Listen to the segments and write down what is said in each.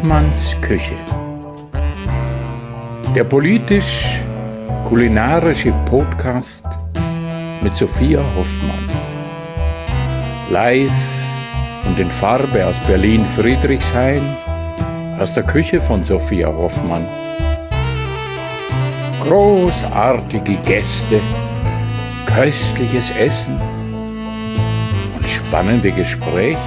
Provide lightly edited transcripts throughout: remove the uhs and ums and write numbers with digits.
Hoffmanns Küche. Der politisch-kulinarische Podcast mit Sophia Hoffmann. Live und in Farbe aus Berlin-Friedrichshain, aus der Küche von Sophia Hoffmann. Großartige Gäste, köstliches Essen und spannende Gespräche.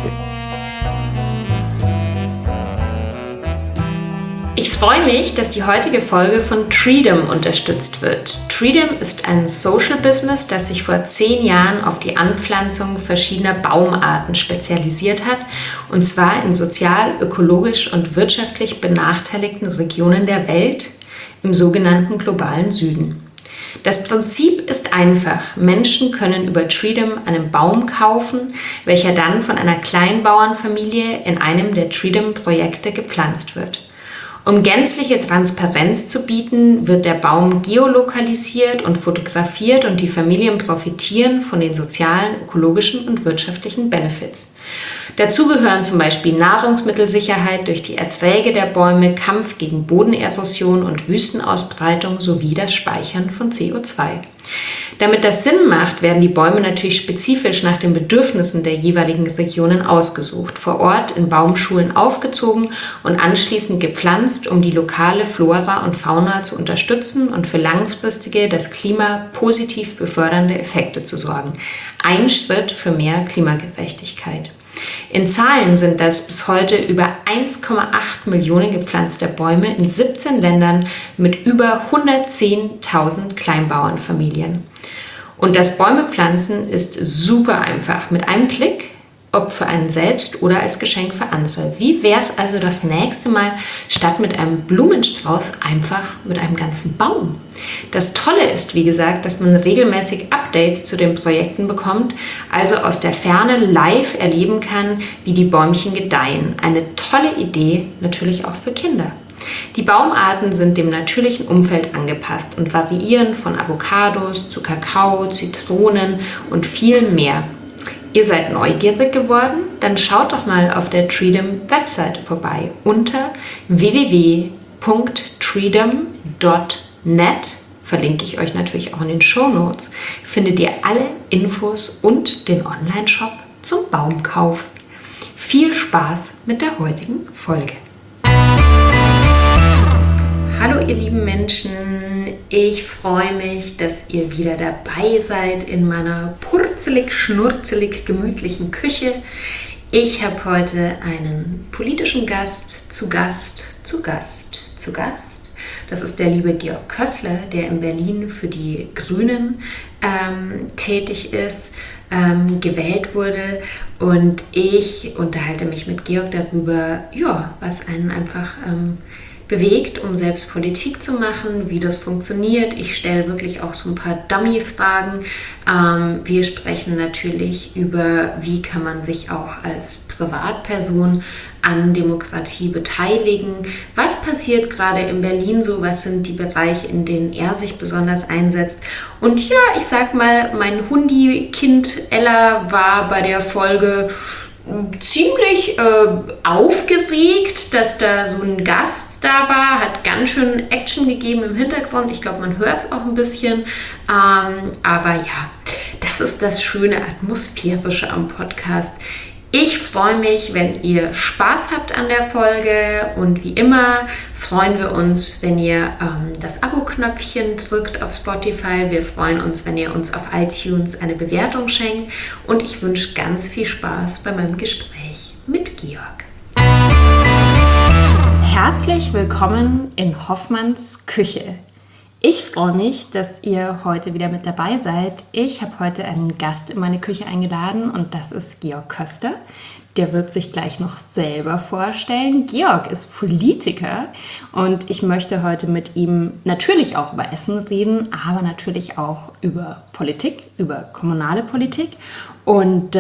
Ich freue mich, dass die heutige Folge von Treedom unterstützt wird. Treedom ist ein Social Business, das sich vor 10 Jahren auf die Anpflanzung verschiedener Baumarten spezialisiert hat, und zwar in sozial, ökologisch und wirtschaftlich benachteiligten Regionen der Welt im sogenannten globalen Süden. Das Prinzip ist einfach. Menschen können über Treedom einen Baum kaufen, welcher dann von einer Kleinbauernfamilie in einem der Treedom-Projekte gepflanzt wird. Um gänzliche Transparenz zu bieten, wird der Baum geolokalisiert und fotografiert und die Familien profitieren von den sozialen, ökologischen und wirtschaftlichen Benefits. Dazu gehören zum Beispiel Nahrungsmittelsicherheit durch die Erträge der Bäume, Kampf gegen Bodenerosion und Wüstenausbreitung sowie das Speichern von CO2. Damit das Sinn macht, werden die Bäume natürlich spezifisch nach den Bedürfnissen der jeweiligen Regionen ausgesucht, vor Ort in Baumschulen aufgezogen und anschließend gepflanzt, um die lokale Flora und Fauna zu unterstützen und für langfristige, das Klima positiv befördernde Effekte zu sorgen. Ein Schritt für mehr Klimagerechtigkeit. In Zahlen sind das bis heute über 1,8 Millionen gepflanzter Bäume in 17 Ländern mit über 110.000 Kleinbauernfamilien. Und das Bäumepflanzen ist super einfach. Mit einem Klick, ob für einen selbst oder als Geschenk für andere. Wie wäre es also das nächste Mal, statt mit einem Blumenstrauß einfach mit einem ganzen Baum? Das Tolle ist, wie gesagt, dass man regelmäßig Updates zu den Projekten bekommt, also aus der Ferne live erleben kann, wie die Bäumchen gedeihen. Eine tolle Idee, natürlich auch für Kinder. Die Baumarten sind dem natürlichen Umfeld angepasst und variieren von Avocados zu Kakao, Zitronen und viel mehr. Ihr seid neugierig geworden? Dann schaut doch mal auf der Treedom-Webseite vorbei unter www.treedom.net. Verlinke ich euch natürlich auch in den Shownotes. Findet ihr alle Infos und den Online-Shop zum Baumkauf. Viel Spaß mit der heutigen Folge. Hallo ihr lieben Menschen, ich freue mich, dass ihr wieder dabei seid in meiner purzelig-schnurzelig gemütlichen Küche. Ich habe heute einen politischen Gast zu Gast. Das ist der liebe Georg Kössler, der in Berlin für die Grünen tätig ist, gewählt wurde. Und ich unterhalte mich mit Georg darüber, was einen einfach bewegt, um selbst Politik zu machen, wie das funktioniert. Ich stelle wirklich auch so ein paar Dummy-Fragen. Wir sprechen natürlich über, wie kann man sich auch als Privatperson an Demokratie beteiligen. Was passiert gerade in Berlin so? Was sind die Bereiche, in denen er sich besonders einsetzt? Und ja, ich sag mal, mein Hundi-Kind Ella war bei der Folge ziemlich aufgeregt, dass da so ein Gast da war, hat ganz schön Action gegeben im Hintergrund. Ich glaube, man hört es auch ein bisschen. Aber ja, das ist das schöne Atmosphärische am Podcast. Ich freue mich, wenn ihr Spaß habt an der Folge, und wie immer freuen wir uns, wenn ihr das Abo-Knöpfchen drückt auf Spotify. Wir freuen uns, wenn ihr uns auf iTunes eine Bewertung schenkt, und ich wünsche ganz viel Spaß bei meinem Gespräch mit Georg. Herzlich willkommen in Hoffmanns Küche. Ich freue mich, dass ihr heute wieder mit dabei seid. Ich habe heute einen Gast in meine Küche eingeladen, und das ist Georg Kössler. Der wird sich gleich noch selber vorstellen. Georg ist Politiker, und ich möchte heute mit ihm natürlich auch über Essen reden, aber natürlich auch über Politik, über kommunale Politik und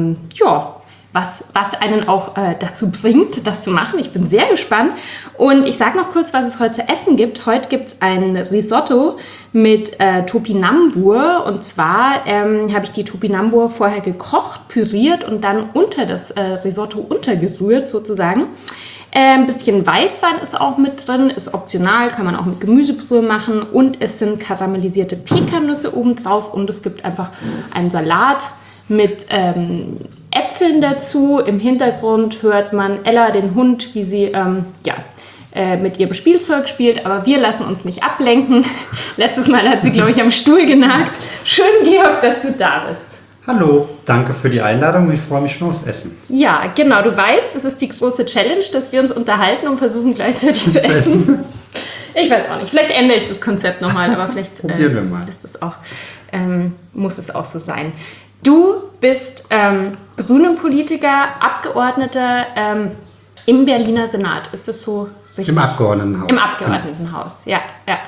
was einen auch dazu bringt, das zu machen. Ich bin sehr gespannt. Und ich sage noch kurz, was es heute zu essen gibt. Heute gibt es ein Risotto mit Topinambur. Und zwar habe ich die Topinambur vorher gekocht, püriert und dann unter das Risotto untergerührt sozusagen. Ein bisschen Weißwein ist auch mit drin, ist optional, kann man auch mit Gemüsebrühe machen. Und es sind karamellisierte Pekannüsse obendrauf und es gibt einfach einen Salat mit Äpfeln dazu. Im Hintergrund hört man Ella, den Hund, wie sie mit ihrem Spielzeug spielt. Aber wir lassen uns nicht ablenken. Letztes Mal hat sie, glaube ich, am Stuhl genagt. Schön, Georg, dass du da bist. Hallo, danke für die Einladung. Ich freue mich schon aufs Essen. Ja, genau. Du weißt, es ist die große Challenge, dass wir uns unterhalten und versuchen gleichzeitig zu essen. Ich weiß auch nicht. Vielleicht ändere ich das Konzept nochmal, aber vielleicht Probieren wir mal. Ist es auch, muss es auch so sein. Du bist Grünen-Politiker, Abgeordneter im Berliner Senat. Ist das so richtig? Im Abgeordnetenhaus. Im Abgeordnetenhaus, ja.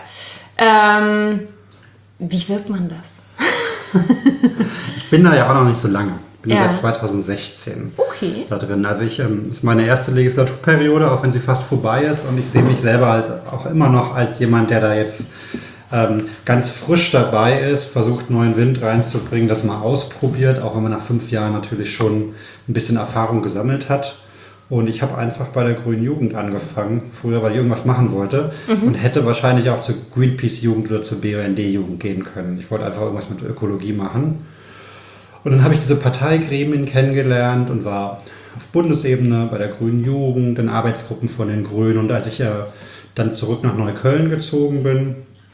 Wie wirkt man das? Ich bin da ja auch noch nicht so lange. Ich bin Ja. seit 2016 Okay. da drin. Also ist meine erste Legislaturperiode, auch wenn sie fast vorbei ist. Und ich sehe mich selber halt auch immer noch als jemand, der da jetzt ganz frisch dabei ist, versucht neuen Wind reinzubringen, das mal ausprobiert, auch wenn man nach 5 Jahren natürlich schon ein bisschen Erfahrung gesammelt hat. Und ich habe einfach bei der Grünen Jugend angefangen, früher, weil ich irgendwas machen wollte und hätte wahrscheinlich auch zur Greenpeace-Jugend oder zur BUND-Jugend gehen können. Ich wollte einfach irgendwas mit Ökologie machen. Und dann habe ich diese Parteigremien kennengelernt und war auf Bundesebene bei der Grünen Jugend, in Arbeitsgruppen von den Grünen. Und als ich dann zurück nach Neukölln gezogen bin,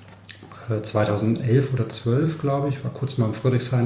2011 oder 12, glaube ich, war kurz mal in Friedrichshain,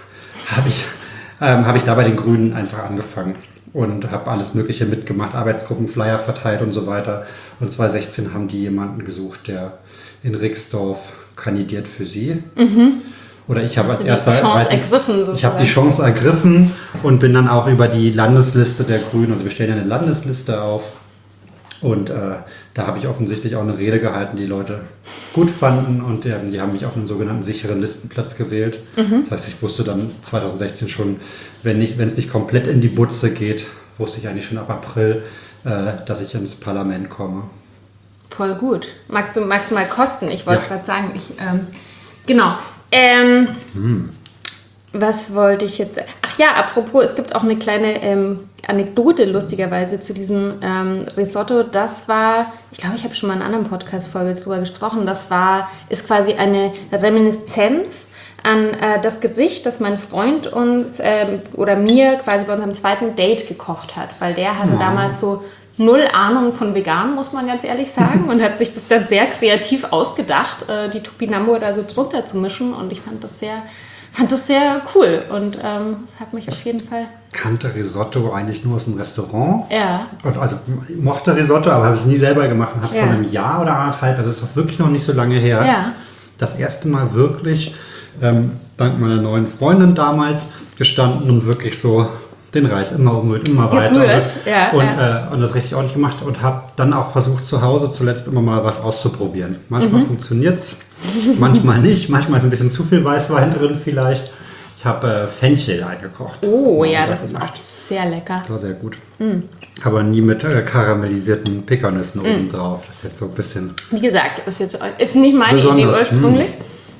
habe ich da bei den Grünen einfach angefangen und habe alles Mögliche mitgemacht, Arbeitsgruppen, Flyer verteilt und so weiter. Und 2016 haben die jemanden gesucht, der in Rixdorf kandidiert für sie. Oder ich habe als erster, ich habe die Chance ergriffen und bin dann auch über die Landesliste der Grünen, also wir stellen ja eine Landesliste auf. Und da habe ich offensichtlich auch eine Rede gehalten, die Leute gut fanden und die haben mich auf einen sogenannten sicheren Listenplatz gewählt. Das heißt, ich wusste dann 2016 schon, wenn es nicht komplett in die Butze geht, wusste ich eigentlich schon ab April, dass ich ins Parlament komme. Voll gut. Magst du mal kosten? Ich wollte gerade sagen, genau. Was wollte ich jetzt sagen? Ach ja, apropos, es gibt auch eine kleine Anekdote lustigerweise zu diesem Risotto. Das war, ich glaube, ich habe schon mal in einer anderen Podcast-Folge drüber gesprochen, ist quasi eine Reminiszenz an das Gericht, das mein Freund uns oder mir quasi bei unserem zweiten Date gekocht hat, weil der hatte damals so 0 Ahnung von vegan, muss man ganz ehrlich sagen, und hat sich das dann sehr kreativ ausgedacht, die Topinambur da so drunter zu mischen, und ich fand das sehr cool und es hat mich auf jeden Fall... Kannte Risotto eigentlich nur aus dem Restaurant. Ja. Also ich mochte Risotto, aber habe es nie selber gemacht und habe vor einem Jahr oder 1,5, also das ist auch wirklich noch nicht so lange her, das erste Mal wirklich dank meiner neuen Freundin damals gestanden und wirklich so den Reis immer umrührt, immer weiter. Und das richtig ordentlich gemacht und habe dann auch versucht, zu Hause zuletzt immer mal was auszuprobieren. Manchmal funktioniert es, manchmal nicht. Manchmal ist ein bisschen zu viel Weißwein drin vielleicht. Ich habe Fenchel eingekocht. Oh ja, das ist auch sehr lecker. Das war sehr gut. Aber nie mit karamellisierten Pekannüssen oben drauf. Das ist jetzt so ein bisschen... Wie gesagt, ist nicht meine Idee ursprünglich.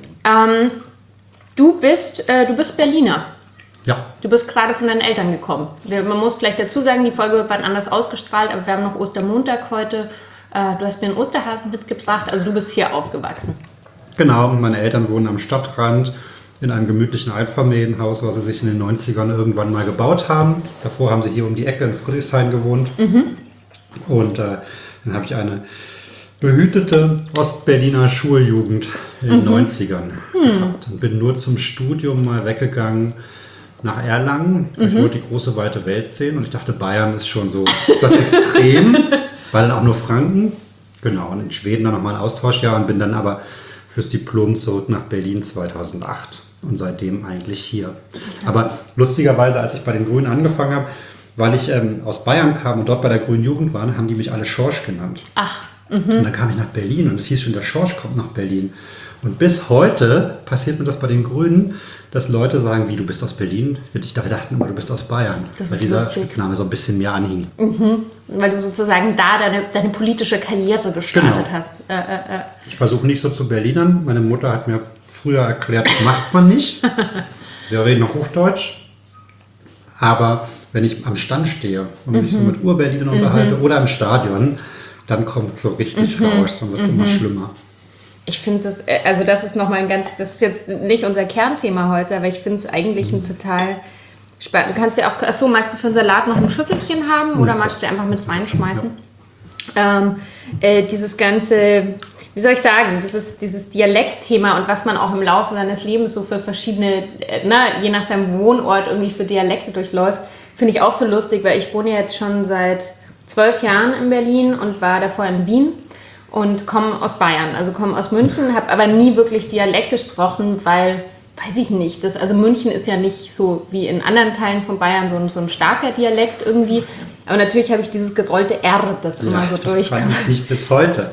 Du bist Berliner. Ja. Du bist gerade von deinen Eltern gekommen. Man muss vielleicht dazu sagen, die Folge wird wann anders ausgestrahlt, aber wir haben noch Ostermontag heute. Du hast mir einen Osterhasen mitgebracht, also du bist hier aufgewachsen. Genau, meine Eltern wohnen am Stadtrand in einem gemütlichen Einfamilienhaus, was sie sich in den 90ern irgendwann mal gebaut haben. Davor haben sie hier um die Ecke in Friedrichshain gewohnt. Und dann habe ich eine behütete Ostberliner Schuljugend in den 90ern gehabt und bin nur zum Studium mal weggegangen nach Erlangen. Ich wollte die große, weite Welt sehen und ich dachte, Bayern ist schon so das Extrem, weil dann auch nur Franken. Genau, und in Schweden dann nochmal ein Austauschjahr und bin dann aber fürs Diplom zurück nach Berlin 2008 und seitdem eigentlich hier. Aber lustigerweise, als ich bei den Grünen angefangen habe, weil ich aus Bayern kam und dort bei der Grünen Jugend war, haben die mich alle Schorsch genannt. Ach. Und dann kam ich nach Berlin und es hieß schon, der Schorsch kommt nach Berlin. Und bis heute passiert mir das bei den Grünen, dass Leute sagen, wie, du bist aus Berlin? Ich dachte immer, du bist aus Bayern. Das weil ist dieser lustig. Spitzname so ein bisschen mir anhing. Weil du sozusagen da deine politische Karriere gestartet hast. Ich versuche nicht so zu Berlinern. Meine Mutter hat mir früher erklärt, das macht man nicht. Wir reden noch Hochdeutsch. Aber wenn ich am Stand stehe und mich so mit Ur-Berlinern unterhalte oder im Stadion, dann kommt es so richtig raus, dann wird es immer schlimmer. Ich finde das, also das ist nochmal das ist jetzt nicht unser Kernthema heute, aber ich finde es eigentlich ein total spannend. Du kannst ja auch, achso, magst du für einen Salat noch ein Schüsselchen haben oder magst du einfach mit reinschmeißen? Ja. Dieses ganze, wie soll ich sagen, dieses Dialektthema und was man auch im Laufe seines Lebens so für verschiedene, je nach seinem Wohnort irgendwie für Dialekte durchläuft, finde ich auch so lustig, weil ich wohne jetzt schon seit 12 Jahren in Berlin und war davor in Wien und komme aus Bayern, also komme aus München, habe aber nie wirklich Dialekt gesprochen, weil, weiß ich nicht, also München ist ja nicht so wie in anderen Teilen von Bayern so ein starker Dialekt irgendwie, aber natürlich habe ich dieses gerollte R, das immer so durchkommt. Das kann ich nicht bis heute.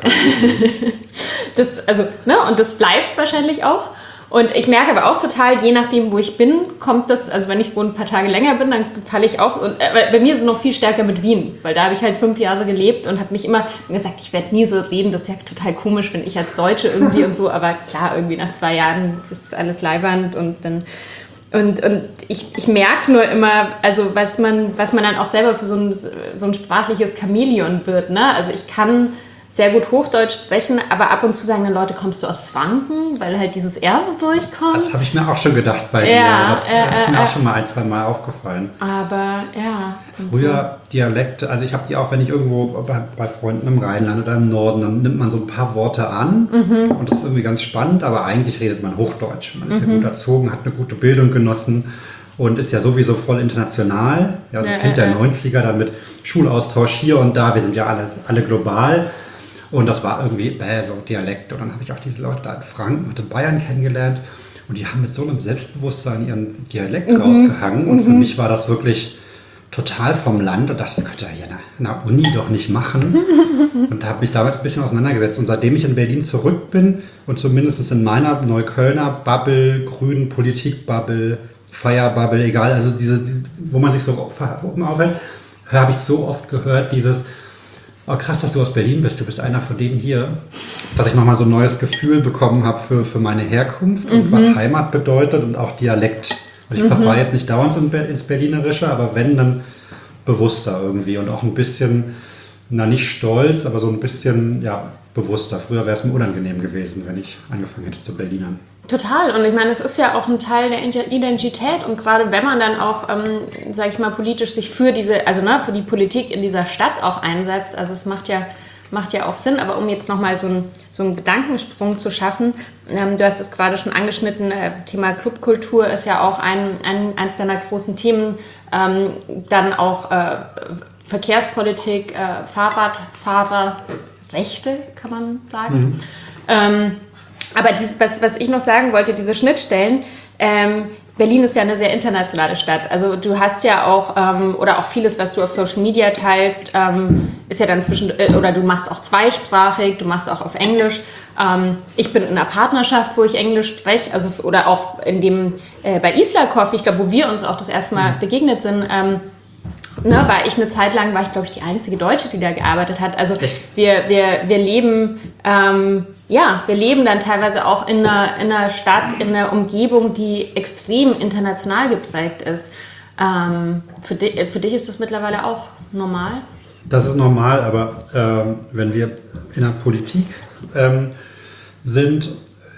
Und das bleibt wahrscheinlich auch. Und ich merke aber auch total, je nachdem, wo ich bin, kommt das, also wenn ich wo ein paar Tage länger bin, dann falle ich auch, bei mir ist es noch viel stärker mit Wien, weil da habe ich halt 5 Jahre gelebt und habe mich immer gesagt, ich werde nie so reden, das ist ja total komisch, wenn ich als Deutsche irgendwie und so, aber klar, irgendwie nach 2 Jahren ist alles leibernd und dann, und ich merke nur immer, also was man dann auch selber für so ein sprachliches Chamäleon wird, ne? Also ich kann sehr gut Hochdeutsch sprechen, aber ab und zu sagen dann Leute, kommst du aus Franken, weil halt dieses R so durchkommt. Das habe ich mir auch schon gedacht bei dir. Das ist mir auch schon mal 1-2 Mal aufgefallen. Aber ja. Früher so. Dialekte, also ich habe die auch, wenn ich irgendwo bei Freunden im Rheinland oder im Norden, dann nimmt man so ein paar Worte an und das ist irgendwie ganz spannend, aber eigentlich redet man Hochdeutsch. Man ist ja gut erzogen, hat eine gute Bildung genossen und ist ja sowieso voll international. Ja, so Kind der 90er, dann mit Schulaustausch hier und da, wir sind ja alle global. Und das war irgendwie so Dialekt. Und dann habe ich auch diese Leute da in Franken und in Bayern kennengelernt. Und die haben mit so einem Selbstbewusstsein ihren Dialekt rausgehangen. Und für mich war das wirklich total vom Land. Und dachte, das könnte er hier in der Uni doch nicht machen. Und habe mich damit ein bisschen auseinandergesetzt. Und seitdem ich in Berlin zurück bin und zumindest in meiner Neuköllner Bubble, grünen Politik-Bubble, Fire-Bubble, egal, also diese, wo man sich so aufhält, habe ich so oft gehört, dieses... Oh, krass, dass du aus Berlin bist. Du bist einer von denen hier. Dass ich nochmal so ein neues Gefühl bekommen habe für meine Herkunft und was Heimat bedeutet und auch Dialekt. Und ich verfahre jetzt nicht dauernd ins Berlinerische, aber wenn, dann bewusster irgendwie und auch ein bisschen, nicht stolz, aber so ein bisschen, bewusster. Früher wäre es mir unangenehm gewesen, wenn ich angefangen hätte zu Berlinern. Total. Und ich meine, es ist ja auch ein Teil der Identität. Und gerade wenn man dann auch, sage ich mal, politisch sich für für die Politik in dieser Stadt auch einsetzt, also es macht ja auch Sinn. Aber um jetzt nochmal so einen Gedankensprung zu schaffen, du hast es gerade schon angeschnitten, Thema Clubkultur ist ja auch eins deiner großen Themen. Dann auch Verkehrspolitik, Fahrradfahrerrechte, kann man sagen. Aber was ich noch sagen wollte, diese Schnittstellen, Berlin ist ja eine sehr internationale Stadt. Also du hast ja auch, oder auch vieles, was du auf Social Media teilst, ist ja dann oder du machst auch zweisprachig, du machst auch auf Englisch. Ich bin in einer Partnerschaft, wo ich Englisch spreche, also oder auch bei Islakoff, ich glaube, wo wir uns auch das erste Mal begegnet sind, war ich eine Zeit lang, glaube ich, die einzige Deutsche, die da gearbeitet hat. Also wir leben, wir leben dann teilweise auch in einer Stadt, in einer Umgebung, die extrem international geprägt ist. Für dich ist das mittlerweile auch normal? Das ist normal, aber wenn wir in der Politik sind,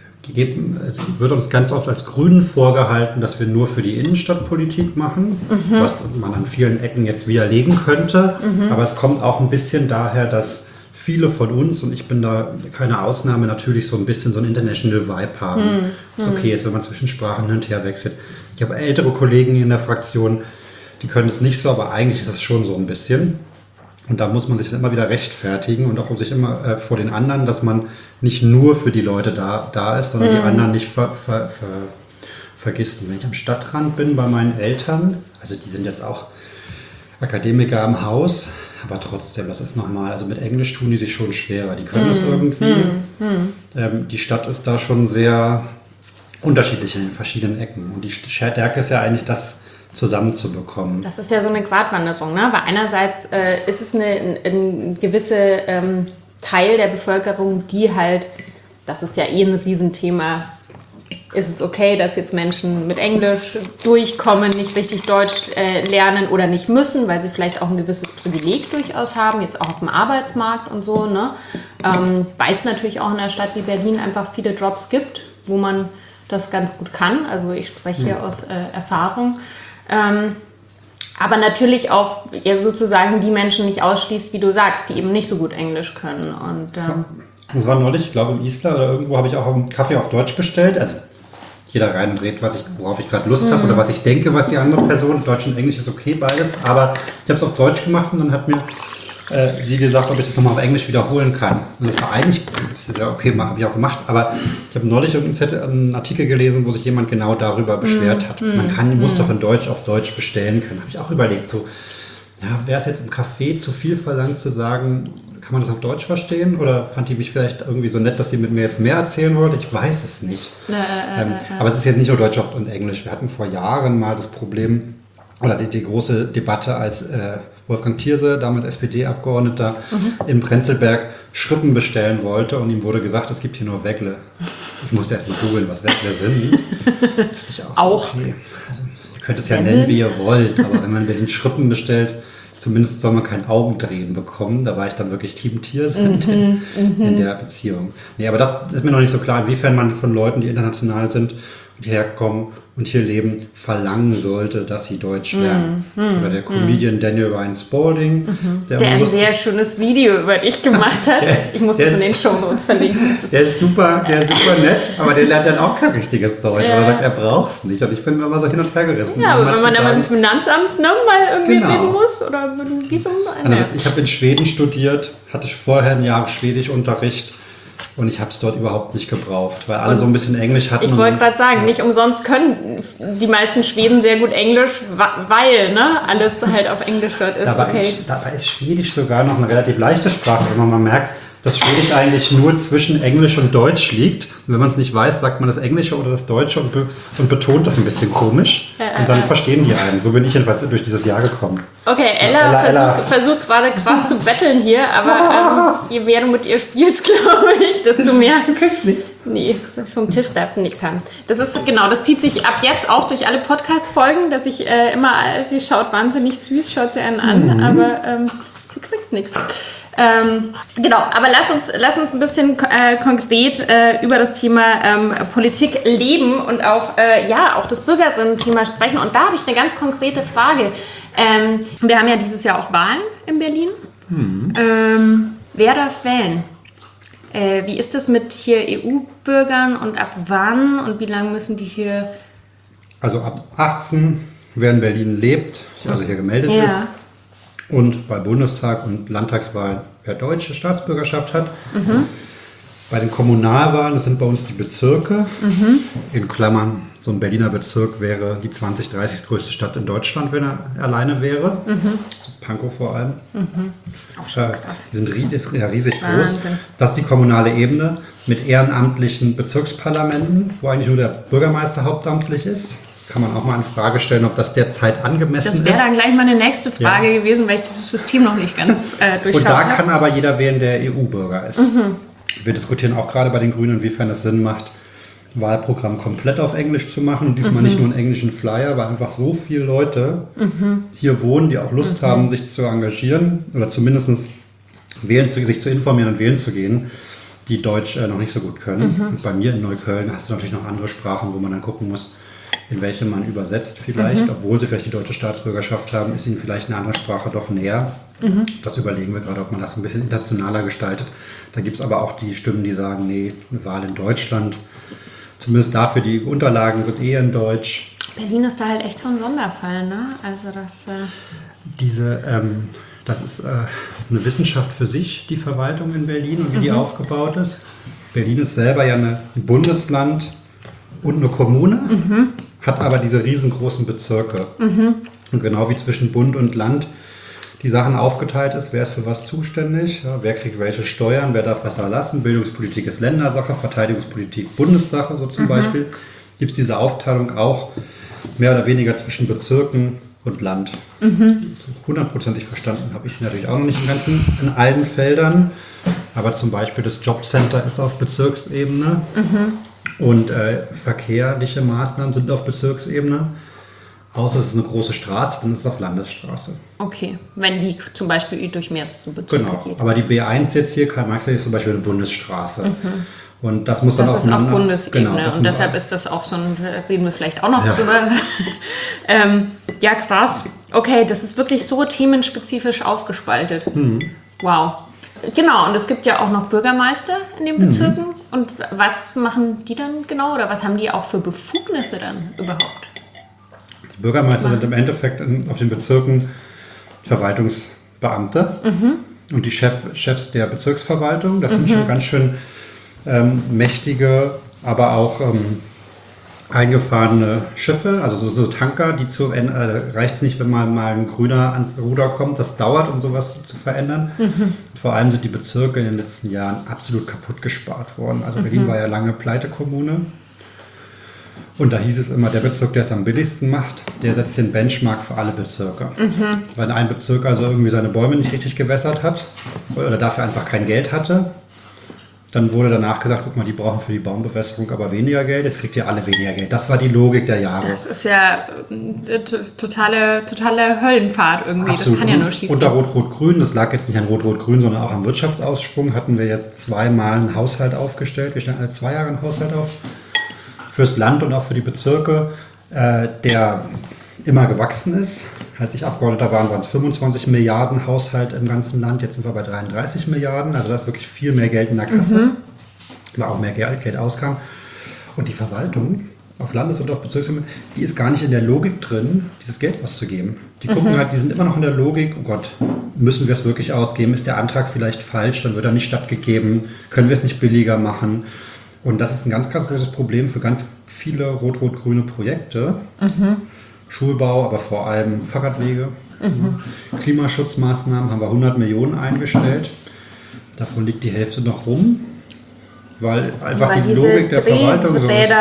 es wird uns ganz oft als Grünen vorgehalten, dass wir nur für die Innenstadt Politik machen, was man an vielen Ecken jetzt widerlegen könnte. Aber es kommt auch ein bisschen daher, dass viele von uns, und ich bin da keine Ausnahme, natürlich so ein bisschen so einen International Vibe haben. Was okay ist, wenn man zwischen Sprachen hin und her wechselt. Ich habe ältere Kollegen in der Fraktion, die können es nicht so, aber eigentlich ist es schon so ein bisschen. Und da muss man sich dann immer wieder rechtfertigen und auch sich immer vor den anderen, dass man nicht nur für die Leute da ist, sondern die anderen nicht vergisst. Und wenn ich am Stadtrand bin bei meinen Eltern, also die sind jetzt auch Akademiker im Haus, aber trotzdem, das ist normal. Also mit Englisch tun die sich schon schwerer. Die können das irgendwie. Die Stadt ist da schon sehr unterschiedlich in den verschiedenen Ecken. Und die Stärke ist ja eigentlich das zusammenzubekommen. Das ist ja so eine Gratwanderung, ne? Weil einerseits ist es ein gewisse Teil der Bevölkerung, die halt, das ist ja ein Riesenthema, ist es okay, dass jetzt Menschen mit Englisch durchkommen, nicht richtig Deutsch lernen oder nicht müssen, weil sie vielleicht auch ein gewisses Privileg durchaus haben, jetzt auch auf dem Arbeitsmarkt und so, ne? Weil es natürlich auch in einer Stadt wie Berlin einfach viele Jobs gibt, wo man das ganz gut kann. Also ich spreche hier aus Erfahrung. Aber natürlich auch sozusagen die Menschen nicht ausschließt, wie du sagst, die eben nicht so gut Englisch können. Und, das war neulich, ich glaube im Isla oder irgendwo habe ich auch einen Kaffee auf Deutsch bestellt. Also jeder rein und dreht, worauf ich gerade Lust habe oder was ich denke, was die andere Person. Deutsch und Englisch ist okay, beides. Aber ich habe es auf Deutsch gemacht und dann hat mir sie gesagt, ob ich das nochmal auf Englisch wiederholen kann. Und das war eigentlich, das ist ja okay, habe ich auch gemacht, aber ich habe neulich einen Artikel gelesen, wo sich jemand genau darüber beschwert hat. Man muss doch in Deutsch auf Deutsch bestellen können. Habe ich auch überlegt, so, ja, wäre es jetzt im Café zu viel verlangt zu sagen, kann man das auf Deutsch verstehen? Oder fand die mich vielleicht irgendwie so nett, dass die mit mir jetzt mehr erzählen wollte? Ich weiß es nicht. Aber es ist jetzt nicht nur Deutsch und Englisch. Wir hatten vor Jahren mal das Problem, oder die große Debatte, als Wolfgang Thierse, damals SPD-Abgeordneter, in Prenzlberg Schrippen bestellen wollte und ihm wurde gesagt, es gibt hier nur Wegle. Ich musste erst mal googeln, was Wegle sind. Dachte ich auch. So, okay. Also, ihr könnt es ja nennen, wie ihr wollt, aber wenn man Berlin Schrippen bestellt, zumindest soll man kein Augentränen bekommen. Da war ich dann wirklich Team Thierse in der Beziehung. Nee, aber das ist mir noch nicht so klar, inwiefern man von Leuten, die international sind und hierher kommen und hier leben, verlangen sollte, dass sie Deutsch lernen. Oder der Comedian Daniel Ryan Spalding, der ein sehr schönes Video über dich gemacht hat. Ich muss das in den Shownotes verlinken. Der ist super nett, aber der lernt dann auch kein richtiges Deutsch. Aber er sagt, er braucht es nicht. Und ich bin immer so hin und her gerissen. Ja, aber wenn man dann mit dem Finanzamt mal irgendwie reden muss oder mit dem Visum. Also ich habe in Schweden studiert, hatte vorher ein Jahr Schwedischunterricht. Und ich habe es dort überhaupt nicht gebraucht, weil alle so ein bisschen Englisch hatten. Ich wollte gerade sagen, nicht umsonst können die meisten Schweden sehr gut Englisch, weil alles halt auf Englisch dort ist. Dabei ist Schwedisch sogar noch eine relativ leichte Sprache, wenn man mal merkt, dass Schwedisch eigentlich nur zwischen Englisch und Deutsch liegt. Und wenn man es nicht weiß, sagt man das Englische oder das Deutsche und betont das ein bisschen komisch. Und dann verstehen die einen. So bin ich jedenfalls durch dieses Jahr gekommen. Okay, Ella versucht gerade krass zu betteln hier, aber je mehr du mit ihr spielst, glaube ich, desto mehr... Du kriegst nichts. Nee, vom Tisch darfst du nichts haben. Das zieht sich ab jetzt auch durch alle Podcast-Folgen, dass ich immer, sie schaut wahnsinnig süß, schaut sie einen an, aber sie kriegt nichts. Aber lass uns ein bisschen konkret über das Thema Politik leben und auch das Bürgerinnen-Thema sprechen. Und da habe ich eine ganz konkrete Frage. Wir haben ja dieses Jahr auch Wahlen in Berlin. Wer darf wählen? Wie ist das mit hier EU-Bürgern und ab wann und wie lange müssen die hier... Also ab 18, wer in Berlin lebt, also hier gemeldet ist. Und bei Bundestag und Landtagswahlen, wer deutsche Staatsbürgerschaft hat. Bei den Kommunalwahlen, das sind bei uns die Bezirke. In Klammern, so ein Berliner Bezirk wäre die 20, 30 größte Stadt in Deutschland, wenn er alleine wäre. So Pankow vor allem. Auch schon krass. Die sind riesig groß. Das ist die kommunale Ebene mit ehrenamtlichen Bezirksparlamenten, wo eigentlich nur der Bürgermeister hauptamtlich ist. Das kann man auch mal in Frage stellen, ob das derzeit angemessen ist. Das wäre dann gleich meine nächste Frage gewesen, weil ich dieses System noch nicht ganz durchschaut habe. Und da kann aber jeder wählen, der EU-Bürger ist. Wir diskutieren auch gerade bei den Grünen, inwiefern es Sinn macht, Wahlprogramm komplett auf Englisch zu machen. Und diesmal nicht nur einen englischen Flyer, weil einfach so viele Leute hier wohnen, die auch Lust haben, sich zu engagieren oder zumindest sich zu informieren und wählen zu gehen, die Deutsch noch nicht so gut können. Und bei mir in Neukölln hast du natürlich noch andere Sprachen, wo man dann gucken muss, in welche man übersetzt vielleicht. Obwohl sie vielleicht die deutsche Staatsbürgerschaft haben, ist ihnen vielleicht eine andere Sprache doch näher. Das überlegen wir gerade, ob man das ein bisschen internationaler gestaltet. Da gibt es aber auch die Stimmen, die sagen, nee, eine Wahl in Deutschland, zumindest dafür, die Unterlagen sind in Deutsch. Berlin ist da halt echt so ein Sonderfall, ne? Also das... Das ist eine Wissenschaft für sich, die Verwaltung in Berlin und wie die aufgebaut ist. Berlin ist selber ja ein Bundesland und eine Kommune, hat aber diese riesengroßen Bezirke. Und genau wie zwischen Bund und Land die Sachen aufgeteilt ist, wer ist für was zuständig, ja, wer kriegt welche Steuern, wer darf was erlassen, Bildungspolitik ist Ländersache, Verteidigungspolitik Bundessache, so zum Beispiel, gibt es diese Aufteilung auch mehr oder weniger zwischen Bezirken und Land. Hundertprozentig verstanden habe ich sie natürlich auch noch nicht in allen Feldern, aber zum Beispiel das Jobcenter ist auf Bezirksebene Und verkehrliche Maßnahmen sind auf Bezirksebene. Außer es ist eine große Straße, dann ist es auf Landesstraße. Okay, wenn die zum Beispiel durch mehrere Bezirke geht. Aber die B1 jetzt hier, Karl-Marx-Allee, ist zum Beispiel eine Bundesstraße. Und das muss dann das ist auf Bundesebene. Genau, und deshalb ist das auch so ein, da reden wir vielleicht auch noch drüber. Ja, krass. Okay, das ist wirklich so themenspezifisch aufgespaltet. Wow. Genau, und es gibt ja auch noch Bürgermeister in den Bezirken. Und was machen die dann genau? Oder was haben die auch für Befugnisse dann überhaupt? Die Bürgermeister sind im Endeffekt auf den Bezirken Verwaltungsbeamte. Und die Chefs der Bezirksverwaltung. Das sind schon ganz schön mächtige, aber auch eingefahrene Schiffe, also so Tanker, die reicht es nicht, wenn mal ein Grüner ans Ruder kommt, das dauert, um sowas zu verändern. Vor allem sind die Bezirke in den letzten Jahren absolut kaputt gespart worden. Also Berlin war ja lange Pleitekommune. Und da hieß es immer, der Bezirk, der es am billigsten macht, der setzt den Benchmark für alle Bezirke. Wenn ein Bezirk also irgendwie seine Bäume nicht richtig gewässert hat oder dafür einfach kein Geld hatte, dann wurde danach gesagt, guck mal, die brauchen für die Baumbewässerung aber weniger Geld, jetzt kriegt ihr alle weniger Geld. Das war die Logik der Jahre. Das ist ja totale Höllenfahrt irgendwie. Absolut. Das kann ja nur schief gehen. Unter Rot-Rot-Grün, das lag jetzt nicht an Rot-Rot-Grün, sondern auch am Wirtschaftsausschwung, hatten wir jetzt zweimal einen Haushalt aufgestellt. Wir stellen alle 2 Jahre einen Haushalt auf. Fürs Land und auch für die Bezirke, der immer gewachsen ist. Als ich Abgeordneter war, waren es 25 Milliarden Haushalt im ganzen Land. Jetzt sind wir bei 33 Milliarden. Also da ist wirklich viel mehr Geld in der Kasse. Weil auch mehr Geld auskam. Und die Verwaltung auf Landes- und auf Bezirksebene, die ist gar nicht in der Logik drin, dieses Geld auszugeben. Die gucken halt, die sind immer noch in der Logik, oh Gott, müssen wir es wirklich ausgeben? Ist der Antrag vielleicht falsch? Dann wird er nicht stattgegeben. Können wir es nicht billiger machen? Und das ist ein ganz, ganz großes Problem für ganz viele rot-rot-grüne Projekte. Schulbau, aber vor allem Fahrradwege. Klimaschutzmaßnahmen haben wir 100 Millionen eingestellt. Davon liegt die Hälfte noch rum, weil einfach die Logik der Verwaltung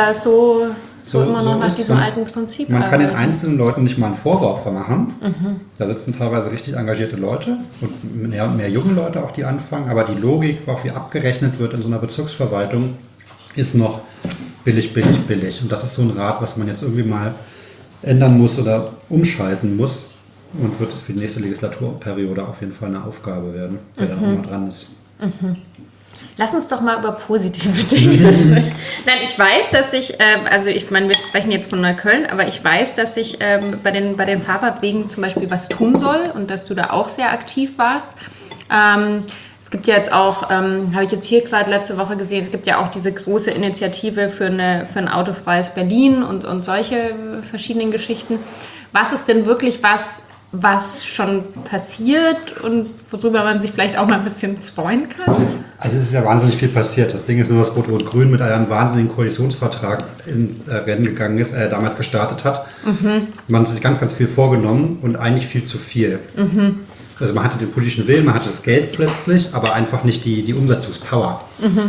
so immer noch nach diesem alten Prinzip man kann den einzelnen Leuten nicht mal einen Vorwurf machen. Da sitzen teilweise richtig engagierte Leute und mehr junge Leute auch, die anfangen. Aber die Logik, auch wie abgerechnet wird in so einer Bezirksverwaltung, ist noch billig. Und das ist so ein Rad, was man jetzt irgendwie mal ändern muss oder umschalten muss. Und wird es für die nächste Legislaturperiode auf jeden Fall eine Aufgabe werden, wer da auch mal dran ist. Lass uns doch mal über positive Dinge sprechen. Nein, ich weiß, dass ich meine, wir sprechen jetzt von Neukölln, aber ich weiß, dass sich bei den Fahrradwegen zum Beispiel was tun soll und dass du da auch sehr aktiv warst. Es gibt ja jetzt auch, habe ich jetzt hier gerade letzte Woche gesehen, es gibt ja auch diese große Initiative für ein autofreies Berlin und solche verschiedenen Geschichten. Was ist denn wirklich was schon passiert und worüber man sich vielleicht auch mal ein bisschen freuen kann? Also es ist ja wahnsinnig viel passiert. Das Ding ist nur, dass Rot-Rot-Grün mit einem wahnsinnigen Koalitionsvertrag ins Rennen gegangen ist, damals gestartet hat. Man hat sich ganz, ganz viel vorgenommen und eigentlich viel zu viel. Also man hatte den politischen Willen, man hatte das Geld plötzlich, aber einfach nicht die Umsetzungspower.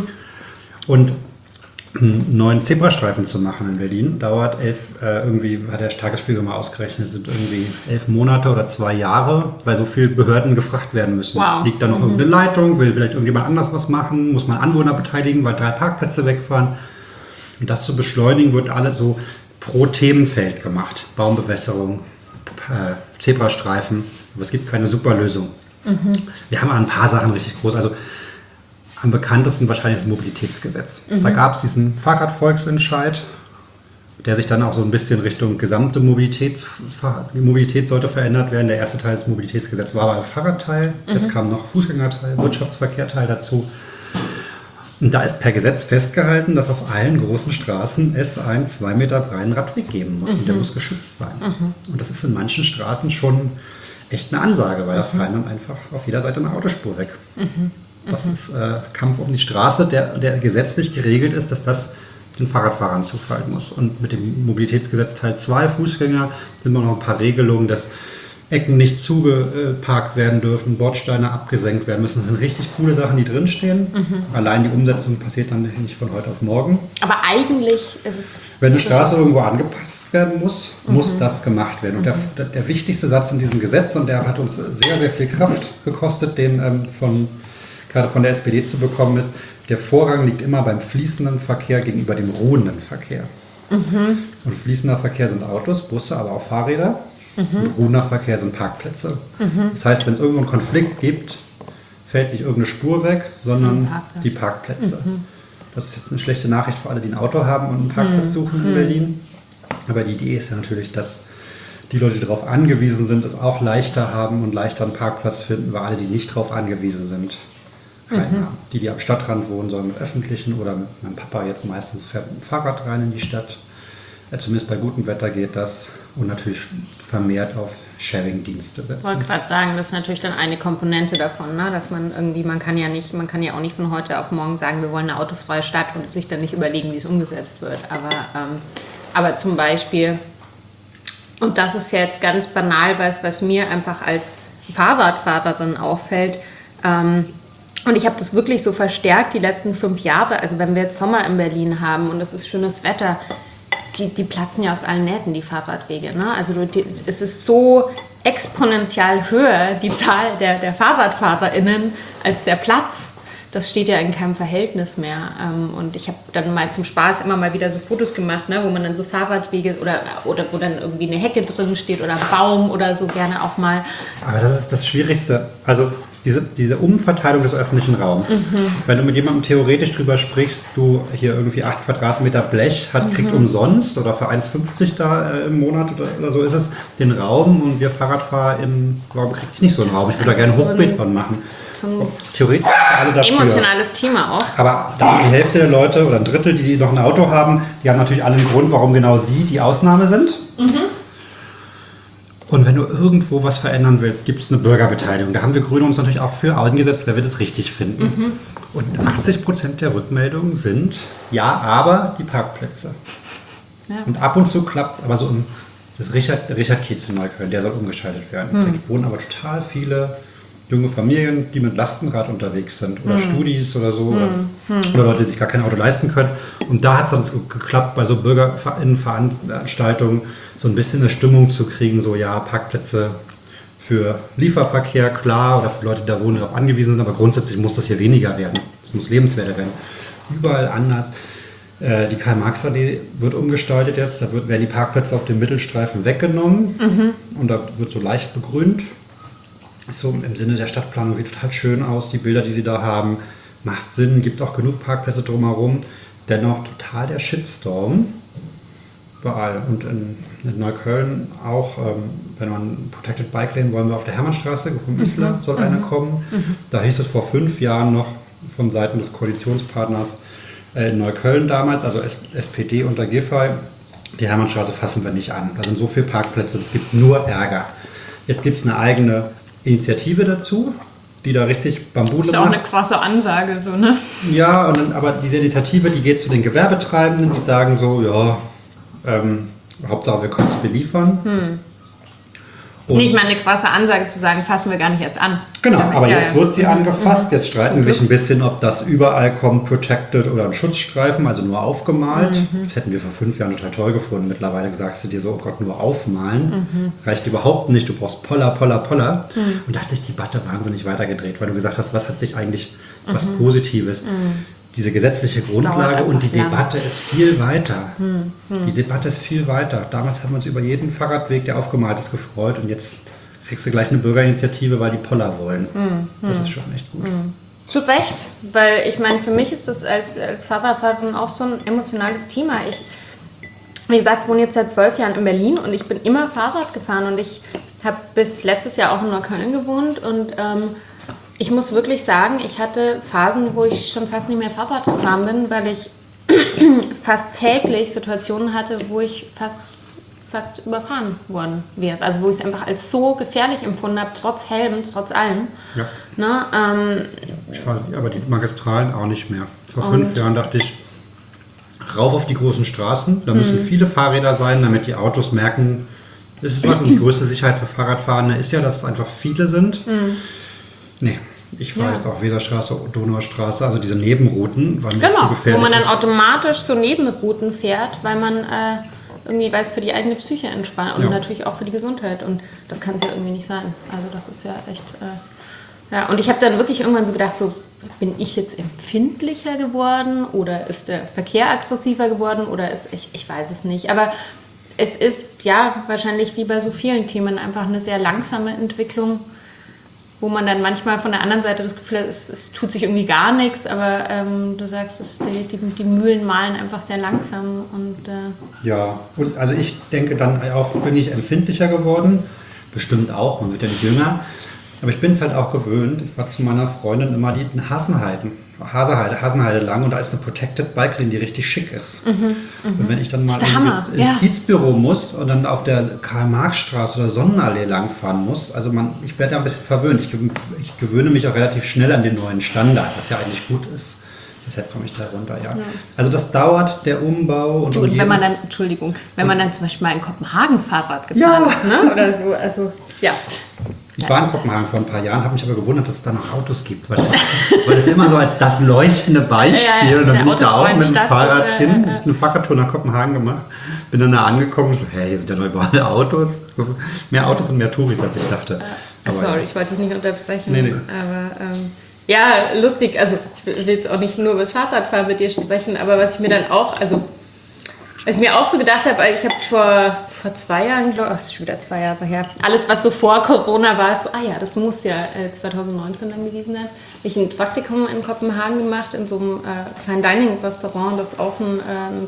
Und einen neuen Zebrastreifen zu machen in Berlin dauert irgendwie hat der Tagesspiegel mal ausgerechnet, sind irgendwie 11 Monate oder 2 Jahre, weil so viele Behörden gefragt werden müssen. Wow. Liegt da noch irgendeine Leitung, will vielleicht irgendjemand anders was machen, muss man Anwohner beteiligen, weil 3 Parkplätze wegfahren. Und das zu beschleunigen, wird alles so pro Themenfeld gemacht. Baumbewässerung, Zebrastreifen, aber es gibt keine super Lösung. Wir haben ein paar Sachen richtig groß. Also am bekanntesten wahrscheinlich das Mobilitätsgesetz. Da gab es diesen Fahrradvolksentscheid, der sich dann auch so ein bisschen Richtung gesamte Mobilität sollte verändert werden. Der erste Teil des Mobilitätsgesetzes war aber ein Fahrradteil, jetzt kam noch Fußgängerteil, Wirtschaftsverkehrteil dazu. Und da ist per Gesetz festgehalten, dass auf allen großen Straßen es einen 2 Meter breiten Radweg geben muss und der muss geschützt sein. Und das ist in manchen Straßen schon echt eine Ansage, weil da fallen dann einfach auf jeder Seite eine Autospur weg. Das ist Kampf um die Straße, der gesetzlich geregelt ist, dass das den Fahrradfahrern zufallen muss. Und mit dem Mobilitätsgesetz Teil 2 Fußgänger sind noch ein paar Regelungen, dass Ecken nicht zugeparkt werden dürfen, Bordsteine abgesenkt werden müssen. Das sind richtig coole Sachen, die drinstehen. Allein die Umsetzung passiert dann nicht von heute auf morgen. Aber eigentlich ist es... Wenn eine Straße irgendwo angepasst werden muss, muss das gemacht werden. Und der wichtigste Satz in diesem Gesetz, und der hat uns sehr, sehr viel Kraft gekostet, den von gerade von der SPD zu bekommen ist, der Vorrang liegt immer beim fließenden Verkehr gegenüber dem ruhenden Verkehr. Und fließender Verkehr sind Autos, Busse, aber auch Fahrräder. Und ruhender Verkehr sind Parkplätze. Das heißt, wenn es irgendwo einen Konflikt gibt, fällt nicht irgendeine Spur weg, sondern die Parkplätze. Das ist jetzt eine schlechte Nachricht für alle, die ein Auto haben und einen Parkplatz suchen in Berlin. Aber die Idee ist ja natürlich, dass die Leute, die darauf angewiesen sind, es auch leichter haben und leichter einen Parkplatz finden, weil alle, die nicht darauf angewiesen sind, keinen haben. Die am Stadtrand wohnen, sollen mit öffentlichen oder mit meinem Papa jetzt meistens fährt mit dem Fahrrad rein in die Stadt. Ja, zumindest bei gutem Wetter geht das und natürlich vermehrt auf Sharing-Dienste setzen. Ich wollte gerade sagen, das ist natürlich dann eine Komponente davon, ne? Dass man irgendwie, man kann ja auch nicht von heute auf morgen sagen, wir wollen eine autofreie Stadt und sich dann nicht überlegen, wie es umgesetzt wird. Aber zum Beispiel, und das ist jetzt ganz banal, was mir einfach als Fahrradfahrerin auffällt, und ich habe das wirklich so verstärkt die letzten 5 Jahre, also wenn wir jetzt Sommer in Berlin haben und es ist schönes Wetter, die platzen ja aus allen Nähten, die Fahrradwege. Ne? Also es ist so exponentiell höher, die Zahl der FahrradfahrerInnen, als der Platz. Das steht ja in keinem Verhältnis mehr. Und ich habe dann mal zum Spaß immer mal wieder so Fotos gemacht, ne, wo man dann so Fahrradwege oder wo dann irgendwie eine Hecke drin steht oder ein Baum oder so gerne auch mal. Aber das ist das Schwierigste. Also diese Umverteilung des öffentlichen Raums. Wenn du mit jemandem theoretisch drüber sprichst, du hier irgendwie 8 Quadratmeter Blech kriegt umsonst oder für 1,50 da im Monat oder so ist es, den Raum und wir Fahrradfahrer warum kriege ich nicht so einen Raum? Ich würde da gerne Hochbeet dran machen. Theoretisch alle dafür. Emotionales Thema auch. Aber da die Hälfte der Leute oder ein Drittel, die noch ein Auto haben, die haben natürlich alle einen Grund, warum genau sie die Ausnahme sind. Und wenn du irgendwo was verändern willst, gibt es eine Bürgerbeteiligung. Da haben wir Grüne uns natürlich auch für eingesetzt, wer wir das richtig finden. Und 80% der Rückmeldungen sind, ja, aber die Parkplätze. Ja. Und ab und zu klappt es, aber so das Richard Kiez in Neukölln, der soll umgeschaltet werden. Da wohnen aber total viele junge Familien, die mit Lastenrad unterwegs sind oder Studis oder so oder Leute, die sich gar kein Auto leisten können. Und da hat es dann geklappt, bei so BürgerInnen-Veranstaltungen so ein bisschen eine Stimmung zu kriegen, so ja, Parkplätze für Lieferverkehr, klar, oder für Leute, die da wohnen, die darauf angewiesen sind, aber grundsätzlich muss das hier weniger werden. Es muss lebenswerter werden. Überall anders. Die Karl-Marx-Allee wird umgestaltet jetzt, da werden die Parkplätze auf dem Mittelstreifen weggenommen und da wird so leicht begrünt. So im Sinne der Stadtplanung, sieht total schön aus, die Bilder, die sie da haben, macht Sinn, gibt auch genug Parkplätze drumherum. Dennoch total der Shitstorm überall. Und in Neukölln auch, wenn man Protected Bike Lane wollen wir auf der Hermannstraße, vom Isler soll einer kommen. Da hieß es vor 5 Jahren noch von Seiten des Koalitionspartners in Neukölln damals, also SPD unter Giffey, die Hermannstraße fassen wir nicht an. Da sind so viele Parkplätze, es gibt nur Ärger. Jetzt gibt es eine eigene Initiative dazu, die da richtig Bambude macht. Das ist auch eine krasse Ansage, so, ne? Ja, aber diese Initiative, die geht zu den Gewerbetreibenden, die sagen so, ja, Hauptsache wir können es beliefern. Nicht mal eine krasse Ansage zu sagen, fassen wir gar nicht erst an. Genau, aber jetzt wird sie angefasst. Jetzt streiten sie sich ein bisschen, ob das überall kommt, protected oder ein Schutzstreifen, also nur aufgemalt. Das hätten wir vor 5 Jahren total toll gefunden. Mittlerweile sagst du dir so, oh Gott, nur aufmalen. Reicht überhaupt nicht, du brauchst Poller. Und da hat sich die Debatte wahnsinnig weitergedreht, weil du gesagt hast, was hat sich eigentlich, was Positives. Diese gesetzliche Grundlage und die Debatte ist viel weiter. Die Debatte ist viel weiter. Damals haben wir uns über jeden Fahrradweg, der aufgemalt ist, gefreut und jetzt kriegst du gleich eine Bürgerinitiative, weil die Poller wollen. Das ist schon echt gut. Zu Recht, weil ich meine, für mich ist das als Fahrradfahrerin auch so ein emotionales Thema. Ich, wie gesagt, wohne jetzt seit 12 Jahren in Berlin und ich bin immer Fahrrad gefahren und ich habe bis letztes Jahr auch in Neukölln gewohnt und ich muss wirklich sagen, ich hatte Phasen, wo ich schon fast nicht mehr Fahrrad gefahren bin, weil ich fast täglich Situationen hatte, wo ich fast überfahren worden wäre. Also wo ich es einfach als so gefährlich empfunden habe, trotz Helm, trotz allem. Ja. Ne, ich fahre aber die Magistralen auch nicht mehr. Vor 5 Jahren dachte ich, rauf auf die großen Straßen, da müssen viele Fahrräder sein, damit die Autos merken, das ist was. Und die größte Sicherheit für Fahrradfahrende ist ja, dass es einfach viele sind. Nee. Ich fahre jetzt auch Weserstraße, Donaustraße, also diese Nebenrouten, weil mir das so gefährlich wo man dann ist. automatisch so Nebenrouten fährt, weil man irgendwie weiß, für die eigene Psyche entspannt und natürlich auch für die Gesundheit. Und das kann es ja irgendwie nicht sein. Also das ist ja echt... ja. Und ich habe dann wirklich irgendwann so gedacht, so bin ich jetzt empfindlicher geworden oder ist der Verkehr aggressiver geworden oder ich weiß es nicht. Aber es ist ja wahrscheinlich wie bei so vielen Themen einfach eine sehr langsame Entwicklung, wo man dann manchmal von der anderen Seite das Gefühl hat, es tut sich irgendwie gar nichts, aber du sagst, die Mühlen mahlen einfach sehr langsam. Ja, und also ich denke dann auch, bin ich empfindlicher geworden, bestimmt auch, man wird ja nicht jünger, aber ich bin es halt auch gewöhnt. Ich war zu meiner Freundin immer die Hasenheide lang und da ist eine Protected Bike Lane, die richtig schick ist. Und wenn ich dann mal ins Kiezbüro muss und dann auf der Karl-Marx-Straße oder Sonnenallee langfahren muss, also ich werde ja ein bisschen verwöhnt. Ich gewöhne mich auch relativ schnell an den neuen Standard, was ja eigentlich gut ist. Deshalb komme ich da runter, ja. Also das dauert, der Umbau. Und wenn man dann zum Beispiel mal in Kopenhagen Fahrrad gefahren ist, ne? Oder so, also ja. Ich war in Kopenhagen vor ein paar Jahren, habe mich aber gewundert, dass es da noch Autos gibt, weil es immer so als das leuchtende Beispiel, und dann bin ich da auch mit dem Fahrrad hin, eine Fahrradtour nach Kopenhagen gemacht, bin dann da angekommen und so, hey, hier sind ja noch überall Autos, mehr Autos und mehr Touris, als ich dachte. Sorry, ich wollte dich nicht unterbrechen, nee. aber ja, lustig, also ich will jetzt auch nicht nur über das Fahrradfahren mit dir sprechen, aber was ich mir auch so gedacht habe, ich habe vor 2 Jahren, glaube ich, das ist schon wieder 2 Jahre her, alles was so vor Corona war, ist so, das muss ja 2019 dann gewesen sein, habe ich ein Praktikum in Kopenhagen gemacht, in so einem Fine Dining Restaurant, das auch ein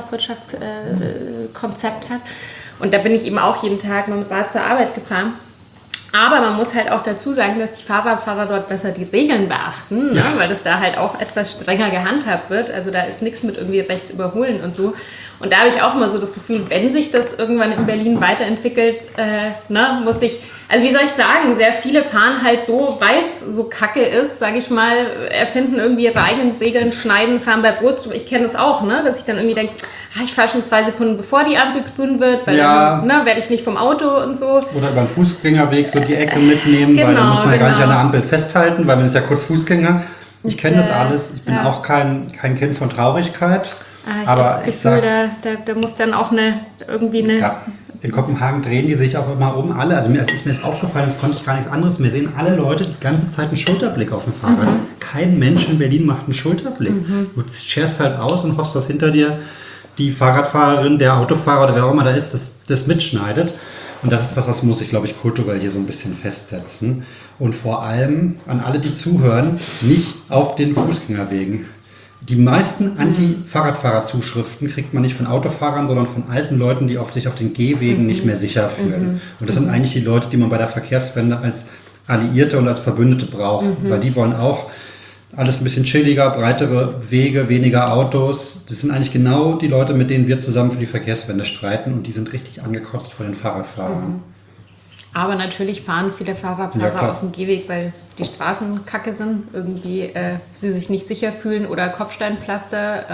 Kreislaufwirtschaftskonzept hat. Und da bin ich eben auch jeden Tag mit dem Rad zur Arbeit gefahren. Aber man muss halt auch dazu sagen, dass die Fahrradfahrer dort besser die Regeln beachten, ne? Weil das da halt auch etwas strenger gehandhabt wird. Also da ist nichts mit irgendwie rechts überholen und so. Und da habe ich auch immer so das Gefühl, wenn sich das irgendwann in Berlin weiterentwickelt, muss ich, also wie soll ich sagen, sehr viele fahren halt so, weil es so kacke ist, sage ich mal, erfinden irgendwie ihre eigenen Regeln, schneiden, fahren bei Brot. Ich kenne das auch, ne? Dass ich dann irgendwie denke, ich fahre schon 2 Sekunden bevor die Ampel grün wird, weil dann werde ich nicht vom Auto und so. Oder über den Fußgängerweg so die Ecke mitnehmen, weil dann muss man ja gar nicht an der Ampel festhalten, weil man ist ja kurz Fußgänger. Ich kenne das alles, ich bin auch kein Kind von Traurigkeit. Ich habe das Gefühl, da muss dann auch eine. Ja, in Kopenhagen drehen die sich auch immer um, alle. Also mir ist aufgefallen, das konnte ich gar nichts anderes mehr sehen. Alle Leute die ganze Zeit einen Schulterblick auf dem Fahrrad. Kein Mensch in Berlin macht einen Schulterblick. Du scherst halt aus und hoffst, dass hinter dir die Fahrradfahrerin, der Autofahrer oder wer auch immer da ist, das mitschneidet. Und das ist was muss ich, glaube ich, kulturell hier so ein bisschen festsetzen. Und vor allem an alle, die zuhören, nicht auf den Fußgängerwegen. Die meisten Anti-Fahrradfahrer-Zuschriften kriegt man nicht von Autofahrern, sondern von alten Leuten, die sich auf den Gehwegen nicht mehr sicher fühlen. Und das sind eigentlich die Leute, die man bei der Verkehrswende als Alliierte und als Verbündete braucht. Weil die wollen auch alles ein bisschen chilliger, breitere Wege, weniger Autos. Das sind eigentlich genau die Leute, mit denen wir zusammen für die Verkehrswende streiten. Und die sind richtig angekotzt von den Fahrradfahrern. Aber natürlich fahren viele Fahrradfahrer auf dem Gehweg, weil die Straßen kacke sind, irgendwie sie sich nicht sicher fühlen oder Kopfsteinpflaster.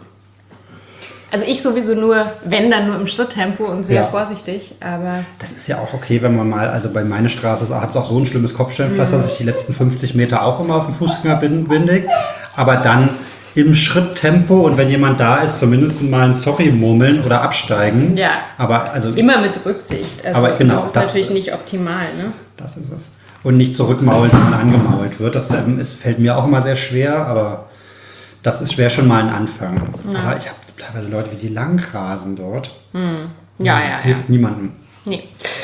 Also ich sowieso nur, wenn dann nur im Schritttempo und sehr vorsichtig. Aber das ist ja auch okay, wenn man mal, also bei meiner Straße hat es auch so ein schlimmes Kopfsteinpflaster, dass ich die letzten 50 Meter auch immer auf dem Fußgänger bindig. Aber dann im Schritttempo und wenn jemand da ist, zumindest mal ein Sorry murmeln oder absteigen. Ja, aber also immer mit Rücksicht. Also aber genau, das ist natürlich nicht optimal. Ne? Das ist es. Und nicht zurückmaulen, wenn man angemault wird. Das fällt mir auch immer sehr schwer, aber das ist schwer schon mal ein Anfang. Ja. Aber ich habe teilweise Leute, wie die langrasen dort. Hilft niemandem. Nee.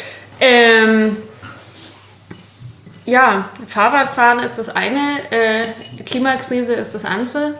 Ja, Fahrradfahren ist das eine, Klimakrise ist das andere.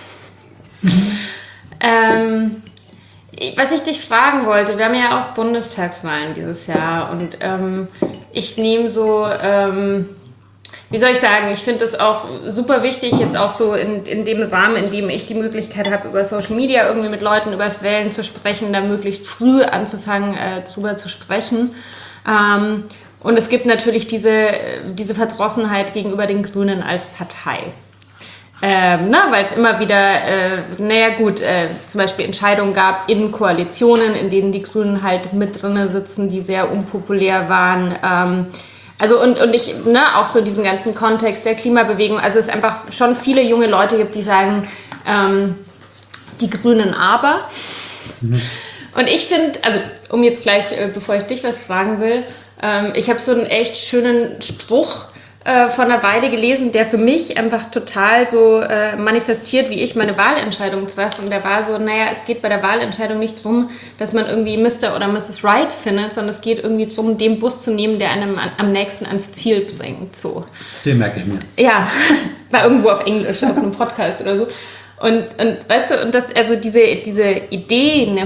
Was ich dich fragen wollte, wir haben ja auch Bundestagswahlen dieses Jahr und ich nehme so, wie soll ich sagen, ich finde es auch super wichtig, jetzt auch so in dem Rahmen, in dem ich die Möglichkeit habe, über Social Media irgendwie mit Leuten über das Wählen zu sprechen, da möglichst früh anzufangen, drüber zu sprechen. Und es gibt natürlich diese Verdrossenheit gegenüber den Grünen als Partei. Weil es immer wieder, zum Beispiel Entscheidungen gab in Koalitionen, in denen die Grünen halt mit drinne sitzen, die sehr unpopulär waren. Und ich, auch so in diesem ganzen Kontext der Klimabewegung, also es einfach schon viele junge Leute gibt, die sagen, die Grünen aber. Und ich finde, also um jetzt gleich, bevor ich dich was fragen will, ich habe so einen echt schönen Spruch vor einer Weile gelesen, der für mich einfach total so manifestiert, wie ich meine Wahlentscheidung treffe. Und der war so, es geht bei der Wahlentscheidung nicht darum, dass man irgendwie Mr. oder Mrs. Right findet, sondern es geht irgendwie darum, den Bus zu nehmen, der einem am nächsten ans Ziel bringt. So. Den merke ich mir. Ja, war irgendwo auf Englisch, aus einem Podcast oder so. Und weißt du, und das, also diese Idee, eine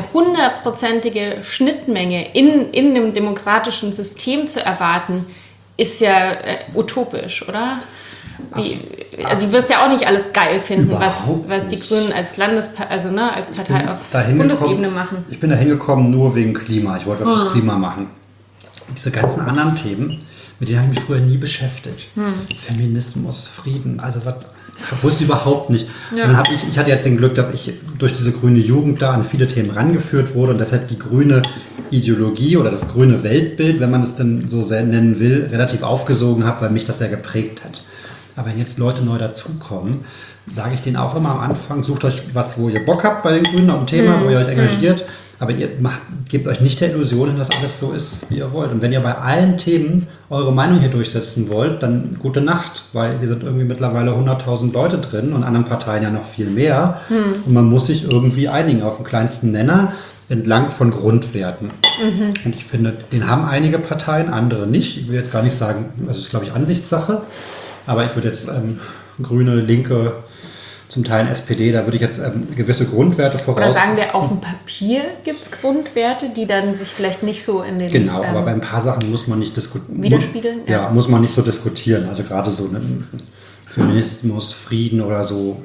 100%ige Schnittmenge in einem demokratischen System zu erwarten, ist ja utopisch, oder? Also du wirst ja auch nicht alles geil finden, was die Grünen als als Partei auf Bundesebene machen. Ich bin da hingekommen nur wegen Klima. Ich wollte was fürs Klima machen. Und diese ganzen anderen Themen, mit denen habe ich mich früher nie beschäftigt. Feminismus, Frieden, also was... Ich wusste überhaupt nicht. Ja. Und dann ich hatte jetzt den Glück, dass ich durch diese grüne Jugend da an viele Themen rangeführt wurde und deshalb die grüne Ideologie oder das grüne Weltbild, wenn man es denn so sehr nennen will, relativ aufgesogen habe, weil mich das sehr geprägt hat. Aber wenn jetzt Leute neu dazukommen, sage ich denen auch immer am Anfang, sucht euch was, wo ihr Bock habt bei den Grünen, auf ein Thema, wo ihr euch engagiert. Aber ihr gebt euch nicht der Illusion, dass alles so ist, wie ihr wollt. Und wenn ihr bei allen Themen eure Meinung hier durchsetzen wollt, dann gute Nacht, weil hier sind irgendwie mittlerweile 100.000 Leute drin und anderen Parteien ja noch viel mehr. Und man muss sich irgendwie einigen auf den kleinsten Nenner entlang von Grundwerten. Und ich finde, den haben einige Parteien, andere nicht. Ich will jetzt gar nicht sagen, also das ist, glaube ich, Ansichtssache. Aber ich würde jetzt Grüne, Linke, zum Teil SPD, da würde ich jetzt gewisse Grundwerte voraus... Oder sagen wir, auf dem Papier gibt es Grundwerte, die dann sich vielleicht nicht so in den... Genau, aber bei ein paar Sachen muss man nicht diskutieren. Widerspiegeln? Ja, muss man nicht so diskutieren. Also gerade so Feminismus, Frieden oder so,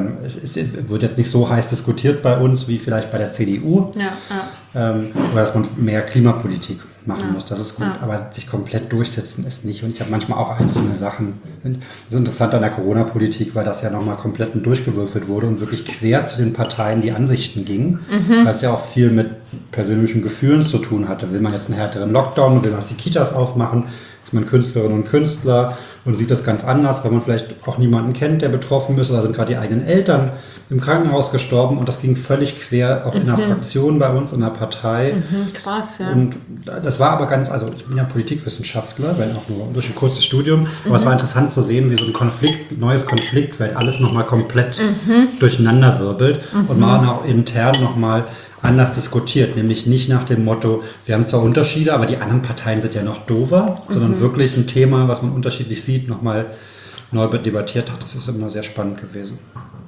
es wird jetzt nicht so heiß diskutiert bei uns, wie vielleicht bei der CDU. Oder dass man mehr Klimapolitik machen muss, das ist gut, aber sich komplett durchsetzen ist nicht. Und ich habe manchmal auch einzelne Sachen. Das ist interessant an der Corona-Politik, weil das ja nochmal komplett durchgewürfelt wurde und wirklich quer zu den Parteien die Ansichten ging, weil es ja auch viel mit persönlichen Gefühlen zu tun hatte. Will man jetzt einen härteren Lockdown, will man die Kitas aufmachen, ist man Künstlerinnen und Künstler und sieht das ganz anders, weil man vielleicht auch niemanden kennt, der betroffen ist, oder sind gerade die eigenen Eltern im Krankenhaus gestorben und das ging völlig quer, auch in der Fraktion bei uns, in der Partei. Krass, ja. Und das war aber ganz, also ich bin ja Politikwissenschaftler, wenn auch nur durch ein kurzes Studium, aber es war interessant zu sehen, wie so ein neues Konfliktfeld alles nochmal komplett durcheinander wirbelt und man auch intern nochmal anders diskutiert, nämlich nicht nach dem Motto, wir haben zwar Unterschiede, aber die anderen Parteien sind ja noch doofer, sondern wirklich ein Thema, was man unterschiedlich sieht, nochmal neu debattiert hat. Das ist immer sehr spannend gewesen.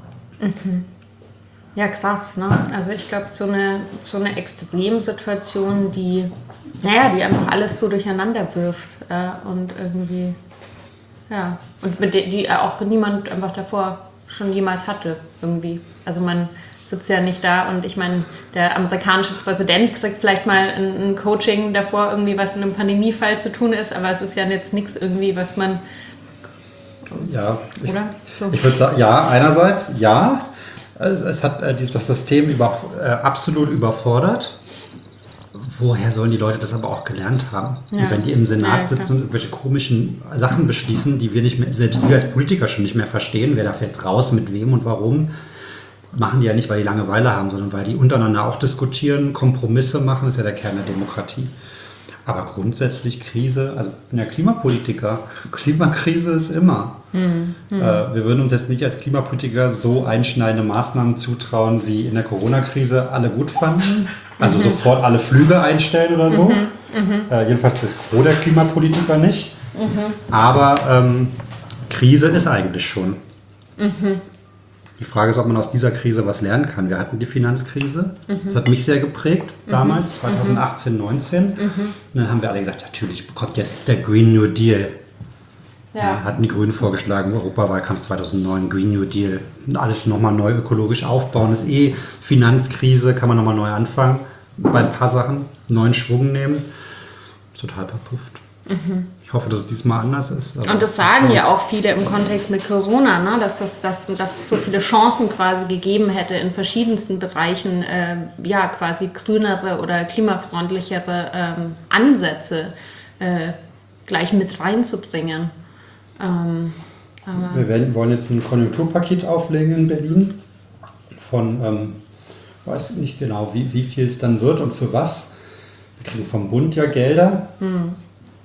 Ja, krass, ne? Also ich glaube, so eine Extremsituation, die einfach alles so durcheinander wirft und irgendwie, ja, und mit die auch niemand einfach davor schon jemals hatte, irgendwie. Also man sitzt ja nicht da und ich meine, der amerikanische Präsident kriegt vielleicht mal ein Coaching davor, irgendwie was in einem Pandemiefall zu tun ist, aber es ist ja jetzt nichts irgendwie, was man... Ja, oder? So. Ich würde sagen, ja, einerseits, ja. Es hat das System absolut überfordert. Woher sollen die Leute das aber auch gelernt haben? Ja. Und wenn die im Senat sitzen und irgendwelche komischen Sachen beschließen, die wir nicht mehr, selbst wir als Politiker schon nicht mehr verstehen, wer darf jetzt raus, mit wem und warum, machen die ja nicht, weil die Langeweile haben, sondern weil die untereinander auch diskutieren, Kompromisse machen, das ist ja der Kern der Demokratie. Aber grundsätzlich Krise, also ich bin ja Klimapolitiker, Klimakrise ist immer. Wir würden uns jetzt nicht als Klimapolitiker so einschneidende Maßnahmen zutrauen, wie in der Corona-Krise alle gut fanden. Also sofort alle Flüge einstellen oder so. Jedenfalls das Gros der Klimapolitiker nicht. Aber Krise ist eigentlich schon. Die Frage ist, ob man aus dieser Krise was lernen kann. Wir hatten die Finanzkrise. Das hat mich sehr geprägt damals, 2018, 19. Und dann haben wir alle gesagt, natürlich kommt jetzt der Green New Deal. Ja, hatten die Grünen vorgeschlagen, Europawahlkampf 2009, Green New Deal. Alles nochmal neu ökologisch aufbauen. Das ist Finanzkrise, kann man nochmal neu anfangen. Bei ein paar Sachen neuen Schwung nehmen. Total verpufft. Ich hoffe, dass es diesmal anders ist. Und das sagen ja auch viele im Kontext mit Corona, ne? dass es so viele Chancen quasi gegeben hätte, in verschiedensten Bereichen quasi grünere oder klimafreundlichere Ansätze gleich mit reinzubringen. Wir wollen jetzt ein Konjunkturpaket auflegen in Berlin von, weiß nicht genau, wie viel es dann wird und für was. Wir kriegen vom Bund ja Gelder.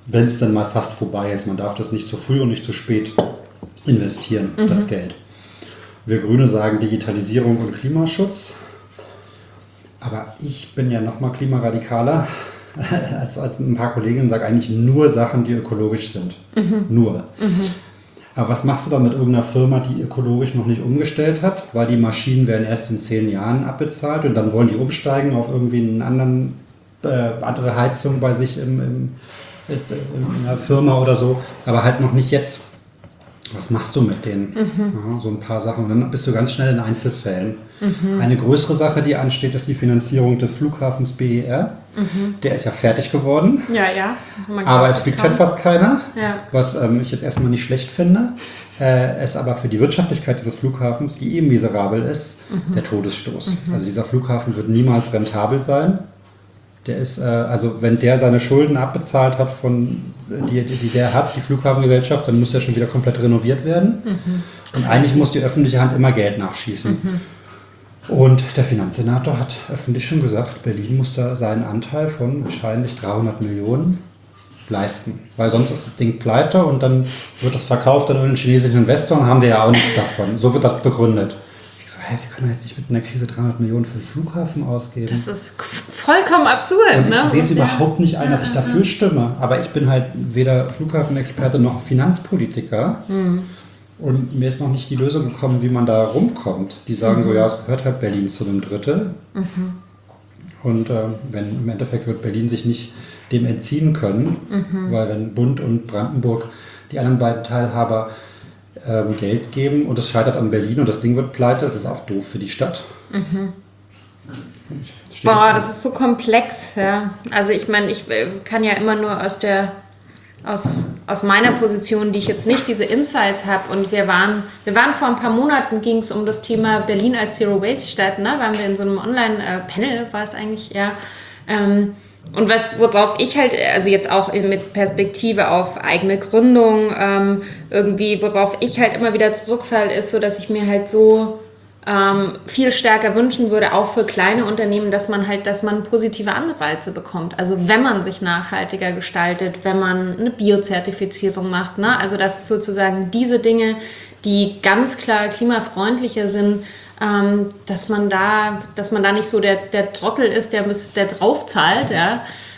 wenn es dann mal fast vorbei ist. Man darf das nicht zu früh und nicht zu spät investieren, das Geld. Wir Grüne sagen Digitalisierung und Klimaschutz. Aber ich bin ja noch mal klimaradikaler als ein paar Kolleginnen und sage eigentlich nur Sachen, die ökologisch sind. Nur. Aber was machst du dann mit irgendeiner Firma, die ökologisch noch nicht umgestellt hat? Weil die Maschinen werden erst in 10 Jahren abbezahlt und dann wollen die umsteigen auf irgendwie eine andere Heizung bei sich in einer Firma oder so, aber halt noch nicht jetzt. Was machst du mit denen? Ja, so ein paar Sachen. Und dann bist du ganz schnell in Einzelfällen. Eine größere Sache, die ansteht, ist die Finanzierung des Flughafens BER. Der ist ja fertig geworden. Ja. Aber es fliegt halt fast keiner, Ja. was ich jetzt erstmal nicht schlecht finde. Es aber für die Wirtschaftlichkeit dieses Flughafens, die eben miserabel ist, der Todesstoß. Also dieser Flughafen wird niemals rentabel sein. Der ist, also wenn der seine Schulden abbezahlt hat, die der hat, die Flughafengesellschaft, dann muss der schon wieder komplett renoviert werden. Und eigentlich muss die öffentliche Hand immer Geld nachschießen. Und der Finanzsenator hat öffentlich schon gesagt, Berlin muss da seinen Anteil von wahrscheinlich 300 Millionen leisten. Weil sonst ist das Ding pleite und dann wird das verkauft an irgendeinen chinesischen Investor und haben wir ja auch nichts davon. So wird das begründet. Ich so, wir können jetzt nicht mit einer Krise 300 Millionen für den Flughafen ausgeben. Das ist vollkommen absurd. Und ne? ich sehe es überhaupt nicht ein, dass ich dafür stimme. Aber ich bin halt weder Flughafenexperte noch Finanzpolitiker. Und mir ist noch nicht die Lösung gekommen, wie man da rumkommt. Die sagen so, ja, es gehört halt Berlin zu einem Drittel. Und wenn im Endeffekt wird Berlin sich nicht dem entziehen können, weil wenn Bund und Brandenburg die anderen beiden Teilhaber Geld geben und es scheitert an Berlin und das Ding wird pleite, ist es auch doof für die Stadt. Boah, das ist so komplex. Ja. Also ich meine, ich kann ja immer nur aus meiner Position, die ich jetzt nicht diese Insights habe, und wir waren vor ein paar Monaten, ging es um das Thema Berlin als Zero-Waste-Stadt, ne? Waren wir in so einem Online-Panel, war es eigentlich, ja. Und worauf ich halt, also jetzt auch mit Perspektive auf eigene Gründung, irgendwie, worauf ich halt immer wieder zurückfalle, ist so, dass ich mir halt so viel stärker wünschen würde, auch für kleine Unternehmen, dass man positive Anreize bekommt. Also wenn man sich nachhaltiger gestaltet, wenn man eine Biozertifizierung macht, ne? Also dass sozusagen diese Dinge, die ganz klar klimafreundlicher sind, dass man da nicht so der Trottel ist, der drauf zahlt, ja.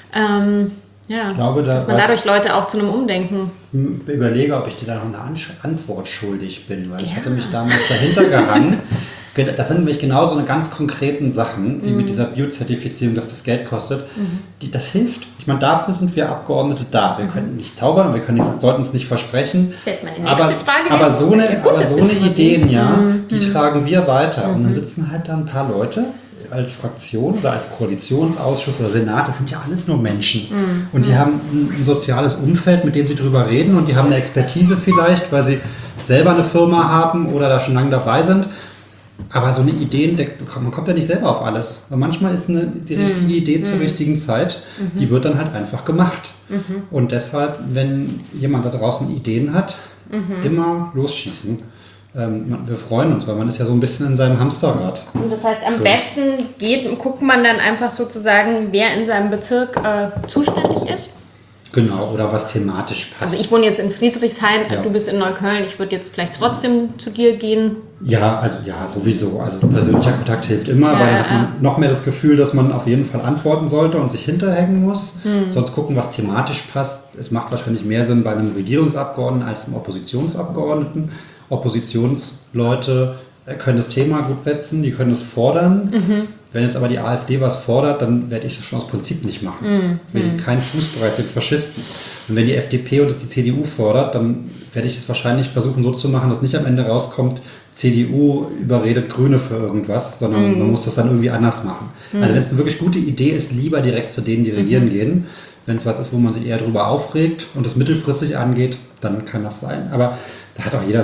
Ja, Ich glaube, dass man dadurch Leute auch zu einem Umdenken. Überlege, ob ich dir da noch eine Antwort schuldig bin, weil ich hatte mich damals dahinter gehangen. Das sind nämlich genau so eine ganz konkreten Sachen, wie mit dieser Biozertifizierung, dass das Geld kostet. Das hilft. Ich meine, dafür sind wir Abgeordnete da. Wir können nicht zaubern und sollten es nicht versprechen. Das wäre jetzt meine nächste Frage. Aber so eine Ideen, die tragen wir weiter. Und dann sitzen halt da ein paar Leute als Fraktion oder als Koalitionsausschuss oder Senat, das sind ja alles nur Menschen. Und die haben ein soziales Umfeld, mit dem sie drüber reden, und die haben eine Expertise vielleicht, weil sie selber eine Firma haben oder da schon lange dabei sind. Aber so eine Idee, man kommt ja nicht selber auf alles. Aber manchmal ist die richtige Idee zur richtigen Zeit, die wird dann halt einfach gemacht. Und deshalb, wenn jemand da draußen Ideen hat, immer losschießen. Wir freuen uns, weil man ist ja so ein bisschen in seinem Hamsterrad. Und das heißt, am besten guckt man dann einfach sozusagen, wer in seinem Bezirk zuständig ist? Genau, oder was thematisch passt. Also ich wohne jetzt in Friedrichshain, Ja. Du bist in Neukölln, ich würde jetzt vielleicht trotzdem zu dir gehen. Ja, sowieso. Also persönlicher Kontakt hilft immer, weil dann hat man noch mehr das Gefühl, dass man auf jeden Fall antworten sollte und sich hinterhängen muss. Sonst gucken, was thematisch passt. Es macht wahrscheinlich mehr Sinn bei einem Regierungsabgeordneten als einem Oppositionsabgeordneten. Oppositionsleute können das Thema gut setzen, die können es fordern. Wenn jetzt aber die AfD was fordert, dann werde ich das schon aus Prinzip nicht machen. Ich will keinen Fußbreit den Faschisten. Und wenn die FDP und die CDU fordert, dann werde ich es wahrscheinlich versuchen so zu machen, dass nicht am Ende rauskommt, CDU überredet Grüne für irgendwas, sondern man muss das dann irgendwie anders machen. Also wenn es eine wirklich gute Idee ist, lieber direkt zu denen, die regieren gehen. Wenn es was ist, wo man sich eher drüber aufregt und es mittelfristig angeht, dann kann das sein. Aber da hat auch jeder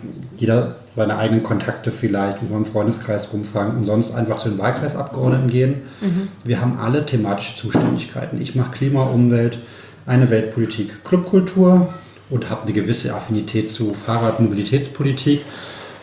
seine eigenen Kontakte vielleicht, wo wir im Freundeskreis rumfragen und sonst einfach zu den Wahlkreisabgeordneten gehen. Wir haben alle thematische Zuständigkeiten. Ich mache Klima, Umwelt, eine Weltpolitik, Clubkultur und habe eine gewisse Affinität zu Fahrradmobilitätspolitik.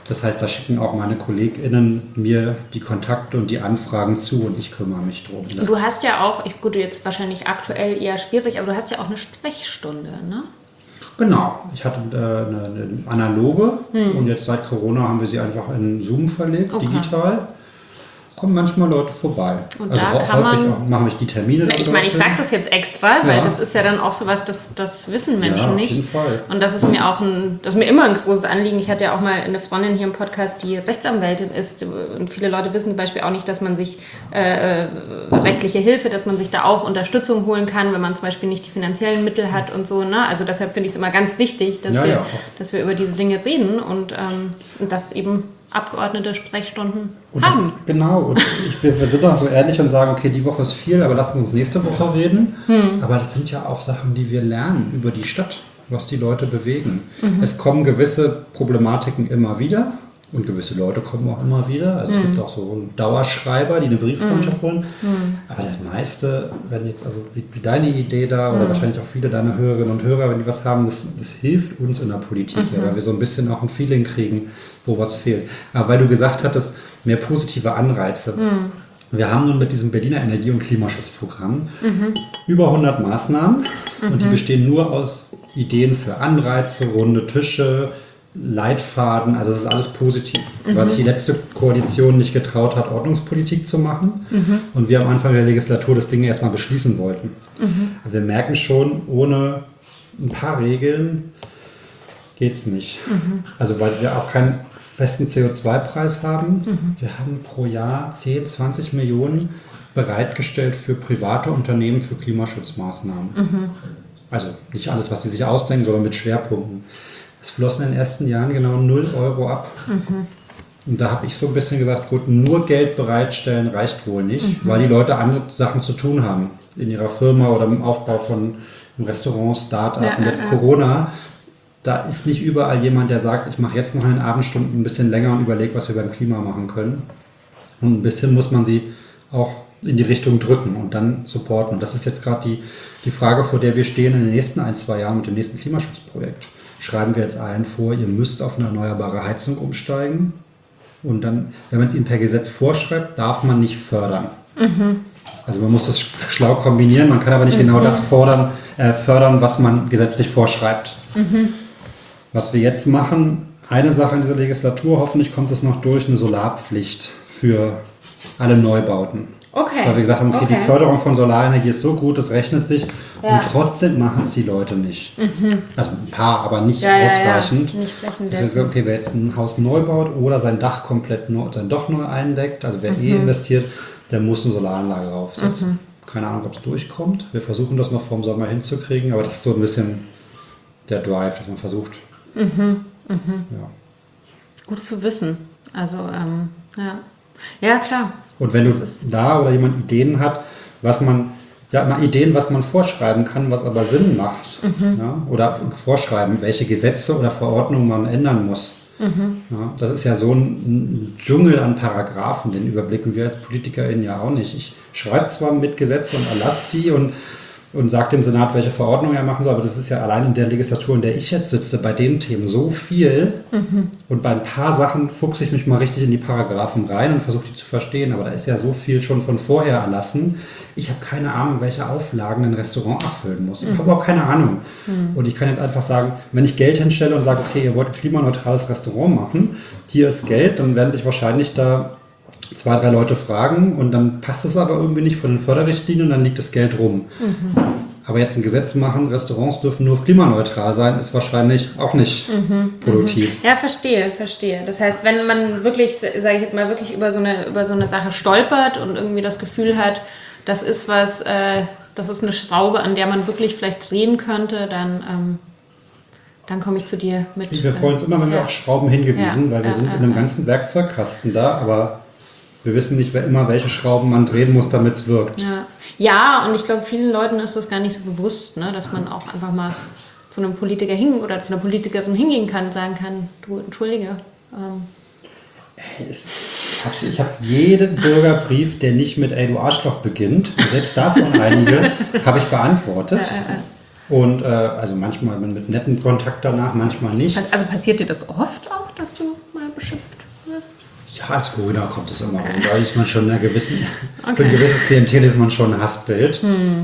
Das heißt, da schicken auch meine KollegInnen mir die Kontakte und die Anfragen zu und ich kümmere mich drum. Du hast ja auch, gut, jetzt wahrscheinlich aktuell eher schwierig, aber du hast ja auch eine Sprechstunde, ne? Genau, ich hatte eine analoge und jetzt seit Corona haben wir sie einfach in Zoom verlegt, digital. Kommen manchmal Leute vorbei. Und also da kann häufig man, auch, mache ich die Termine. Ich meine, ich sage das jetzt extra, weil das ist ja dann auch sowas, das wissen Menschen nicht. Auf jeden Fall. Und das ist mir auch das ist mir immer ein großes Anliegen. Ich hatte ja auch mal eine Freundin hier im Podcast, die Rechtsanwältin ist. Und viele Leute wissen zum Beispiel auch nicht, dass man sich rechtliche Hilfe, dass man sich da auch Unterstützung holen kann, wenn man zum Beispiel nicht die finanziellen Mittel hat und so. Ne? Also deshalb finde ich es immer ganz wichtig, dass wir über diese Dinge reden und dass eben Abgeordnete Sprechstunden haben. Genau, und wir sind auch so ehrlich und sagen, okay, die Woche ist viel, aber lassen uns nächste Woche reden. Aber das sind ja auch Sachen, die wir lernen über die Stadt, was die Leute bewegen. Es kommen gewisse Problematiken immer wieder und gewisse Leute kommen auch immer wieder. Also es gibt auch so Dauerschreiber, die eine Brieffreundschaft wollen. Aber das meiste, wenn jetzt, also wie deine Idee da oder wahrscheinlich auch viele deiner Hörerinnen und Hörer, wenn die was haben, das hilft uns in der Politik, weil wir so ein bisschen auch ein Feeling kriegen, wo was fehlt. Aber weil du gesagt hattest, mehr positive Anreize. Wir haben nun mit diesem Berliner Energie- und Klimaschutzprogramm über 100 Maßnahmen und die bestehen nur aus Ideen für Anreize, runde Tische, Leitfaden, also das ist alles positiv. Weil sich die letzte Koalition nicht getraut hat, Ordnungspolitik zu machen und wir am Anfang der Legislatur das Ding erstmal beschließen wollten. Also wir merken schon, ohne ein paar Regeln geht es nicht. Also weil wir auch keinen festen CO2-Preis haben. Wir haben pro Jahr 10, 20 Millionen bereitgestellt für private Unternehmen für Klimaschutzmaßnahmen. Also nicht alles, was die sich ausdenken, sondern mit Schwerpunkten. Es flossen in den ersten Jahren genau 0 Euro ab. Und da habe ich so ein bisschen gesagt, gut, nur Geld bereitstellen reicht wohl nicht, weil die Leute andere Sachen zu tun haben. In ihrer Firma oder im Aufbau von einem Restaurant, Start-up und jetzt Corona. Da ist nicht überall jemand, der sagt, ich mache jetzt noch in den Abendstunden ein bisschen länger und überlege, was wir beim Klima machen können. Und ein bisschen muss man sie auch in die Richtung drücken und dann supporten. Und das ist jetzt gerade die Frage, vor der wir stehen in den nächsten 1-2 Jahren mit dem nächsten Klimaschutzprojekt. Schreiben wir jetzt allen vor, ihr müsst auf eine erneuerbare Heizung umsteigen. Und dann, wenn man es ihnen per Gesetz vorschreibt, darf man nicht fördern. Also man muss das schlau kombinieren, man kann aber nicht genau das fördern, was man gesetzlich vorschreibt. Was wir jetzt machen, eine Sache in dieser Legislatur, hoffentlich kommt es noch durch, eine Solarpflicht für alle Neubauten. Okay. Weil wir gesagt haben, okay, die Förderung von Solarenergie ist so gut, das rechnet sich und trotzdem machen es die Leute nicht. Also ein paar, aber nicht ausreichend. Nicht flächendeckend. Das ist okay, wer jetzt ein Haus neu baut oder sein Dach komplett neu eindeckt, also wer investiert, der muss eine Solaranlage raufsetzen. Keine Ahnung, ob es durchkommt. Wir versuchen das noch vor dem Sommer hinzukriegen, aber das ist so ein bisschen der Drive, dass man versucht. Ja. Gut zu wissen. Also, ja, klar. Und wenn du da oder jemand Ideen hat, was man vorschreiben kann, was aber Sinn macht. Ja? Oder vorschreiben, welche Gesetze oder Verordnungen man ändern muss. Ja, das ist ja so ein Dschungel an Paragraphen, den überblicken wir als PolitikerInnen ja auch nicht. Ich schreibe zwar mit Gesetze und erlasse die und sage dem Senat, welche Verordnung er machen soll, aber das ist ja allein in der Legislatur, in der ich jetzt sitze, bei den Themen so viel. Und bei ein paar Sachen fuchse ich mich mal richtig in die Paragraphen rein und versuche die zu verstehen, aber da ist ja so viel schon von vorher erlassen. Ich habe keine Ahnung, welche Auflagen ein Restaurant erfüllen muss. Ich habe auch keine Ahnung. Und ich kann jetzt einfach sagen, wenn ich Geld hinstelle und sage, okay, ihr wollt ein klimaneutrales Restaurant machen, hier ist Geld, dann werden sich wahrscheinlich da 2, 3 Leute fragen und dann passt es aber irgendwie nicht von den Förderrichtlinien und dann liegt das Geld rum. Aber jetzt ein Gesetz machen, Restaurants dürfen nur klimaneutral sein, ist wahrscheinlich auch nicht produktiv. Ja, verstehe. Das heißt, wenn man wirklich, sage ich jetzt mal, wirklich über so eine Sache stolpert und irgendwie das Gefühl hat, das ist was, das ist eine Schraube, an der man wirklich vielleicht drehen könnte, dann komme ich zu dir mit. Wir freuen uns immer, wenn wir auf Schrauben hingewiesen, weil wir sind in einem ganzen Werkzeugkasten da, aber wir wissen nicht immer, welche Schrauben man drehen muss, damit es wirkt. Ja, und ich glaube, vielen Leuten ist das gar nicht so bewusst, ne, dass man auch einfach mal zu einem Politiker oder zu einer Politikerin hingehen kann und sagen kann, du, entschuldige. Ich habe jeden Bürgerbrief, der nicht mit "Ey, du Arschloch" beginnt, und selbst davon einige, habe ich beantwortet. Und also manchmal mit netten Kontakt danach, manchmal nicht. Also passiert dir das oft auch, dass du mal beschimpft wirst? Ja, als Grüner kommt es immer. Okay. Da ist man schon für ein gewisses Klientel ist man schon ein Hassbild.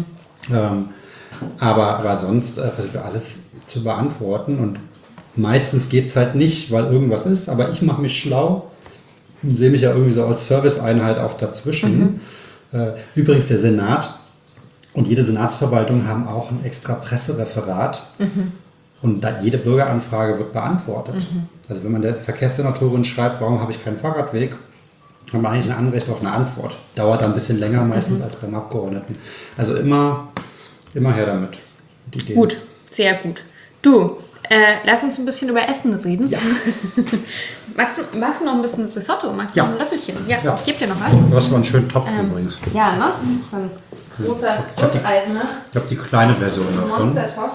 Aber sonst versuchen wir alles zu beantworten. Und meistens geht es halt nicht, weil irgendwas ist. Aber ich mache mich schlau und sehe mich ja irgendwie so als Serviceeinheit auch dazwischen. Übrigens der Senat und jede Senatsverwaltung haben auch ein extra Pressereferat. Und jede Bürgeranfrage wird beantwortet. Also wenn man der Verkehrssenatorin schreibt, warum habe ich keinen Fahrradweg, haben wir eigentlich ein Anrecht auf eine Antwort. Dauert ein bisschen länger meistens als beim Abgeordneten. Also immer her damit. Gut, sehr gut. Du, lass uns ein bisschen über Essen reden. Ja. magst du noch ein bisschen Risotto? Magst du noch ein Löffelchen? Ja. Gib dir noch was. Du hast aber einen schönen Topf übrigens. Ja, ne? So ein großer Gusseisener. Ich habe die kleine Version davon. Monstertopf.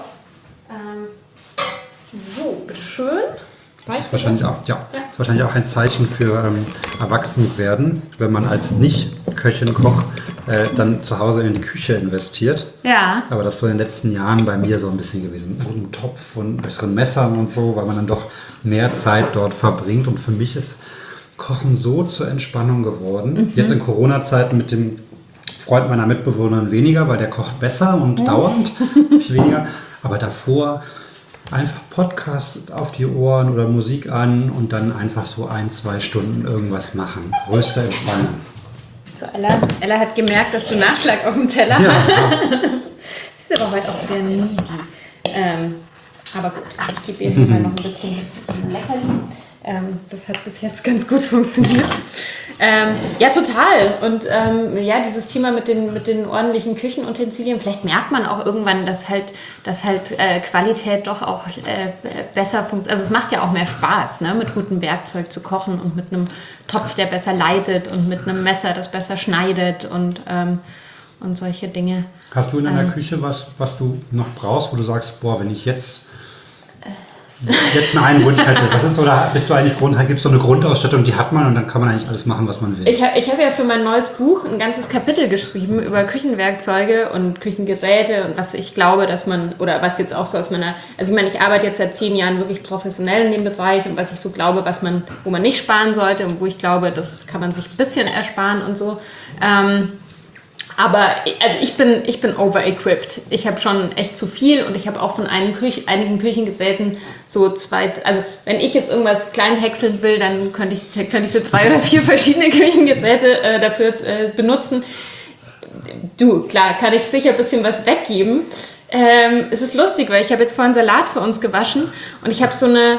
So, bitteschön. Das ist wahrscheinlich auch ein Zeichen für Erwachsenwerden, wenn man als Nicht-Köchin, Koch dann zu Hause in die Küche investiert. Ja. Aber das ist so in den letzten Jahren bei mir so ein bisschen gewesen. So ein Topf und besseren Messern und so, weil man dann doch mehr Zeit dort verbringt. Und für mich ist Kochen so zur Entspannung geworden. Jetzt in Corona-Zeiten mit dem Freund meiner Mitbewohnerin weniger, weil der kocht besser und dauernd. Ich weniger. Aber davor einfach Podcast auf die Ohren oder Musik an und dann einfach so 1-2 Stunden irgendwas machen. Größte Entspannung. So, Ella hat gemerkt, dass du Nachschlag auf dem Teller hast. Das ist aber heute auch sehr needy. Aber gut, ich gebe ihr mal noch ein bisschen Leckerli. Das hat bis jetzt ganz gut funktioniert. Ja, total. Und dieses Thema mit den ordentlichen Küchenutensilien, vielleicht merkt man auch irgendwann, dass Qualität doch auch besser funktioniert. Also es macht ja auch mehr Spaß, ne? Mit gutem Werkzeug zu kochen und mit einem Topf, der besser leitet und mit einem Messer, das besser schneidet und solche Dinge. Hast du in deiner Küche was du noch brauchst, wo du sagst, boah, wenn ich jetzt einen Wunsch hätte. Was ist, oder bist du eigentlich gibt es so eine Grundausstattung, die hat man und dann kann man eigentlich alles machen, was man will? Ich hab ja für mein neues Buch ein ganzes Kapitel geschrieben über Küchenwerkzeuge und Küchengeräte und was ich glaube, dass man, oder was jetzt auch so aus meiner, also ich meine, ich arbeite jetzt seit 10 Jahren wirklich professionell in dem Bereich und was ich so glaube, wo man nicht sparen sollte und wo ich glaube, das kann man sich ein bisschen ersparen und so. Aber also ich bin over-equipped. Ich habe schon echt zu viel und ich habe auch von einigen Küchengeräten so also wenn ich jetzt irgendwas klein häckseln will, dann könnte ich so 3 oder 4 verschiedene Küchengeräte dafür benutzen. Du, klar, kann ich sicher ein bisschen was weggeben. Es ist lustig, weil ich habe jetzt vorhin Salat für uns gewaschen und ich habe so eine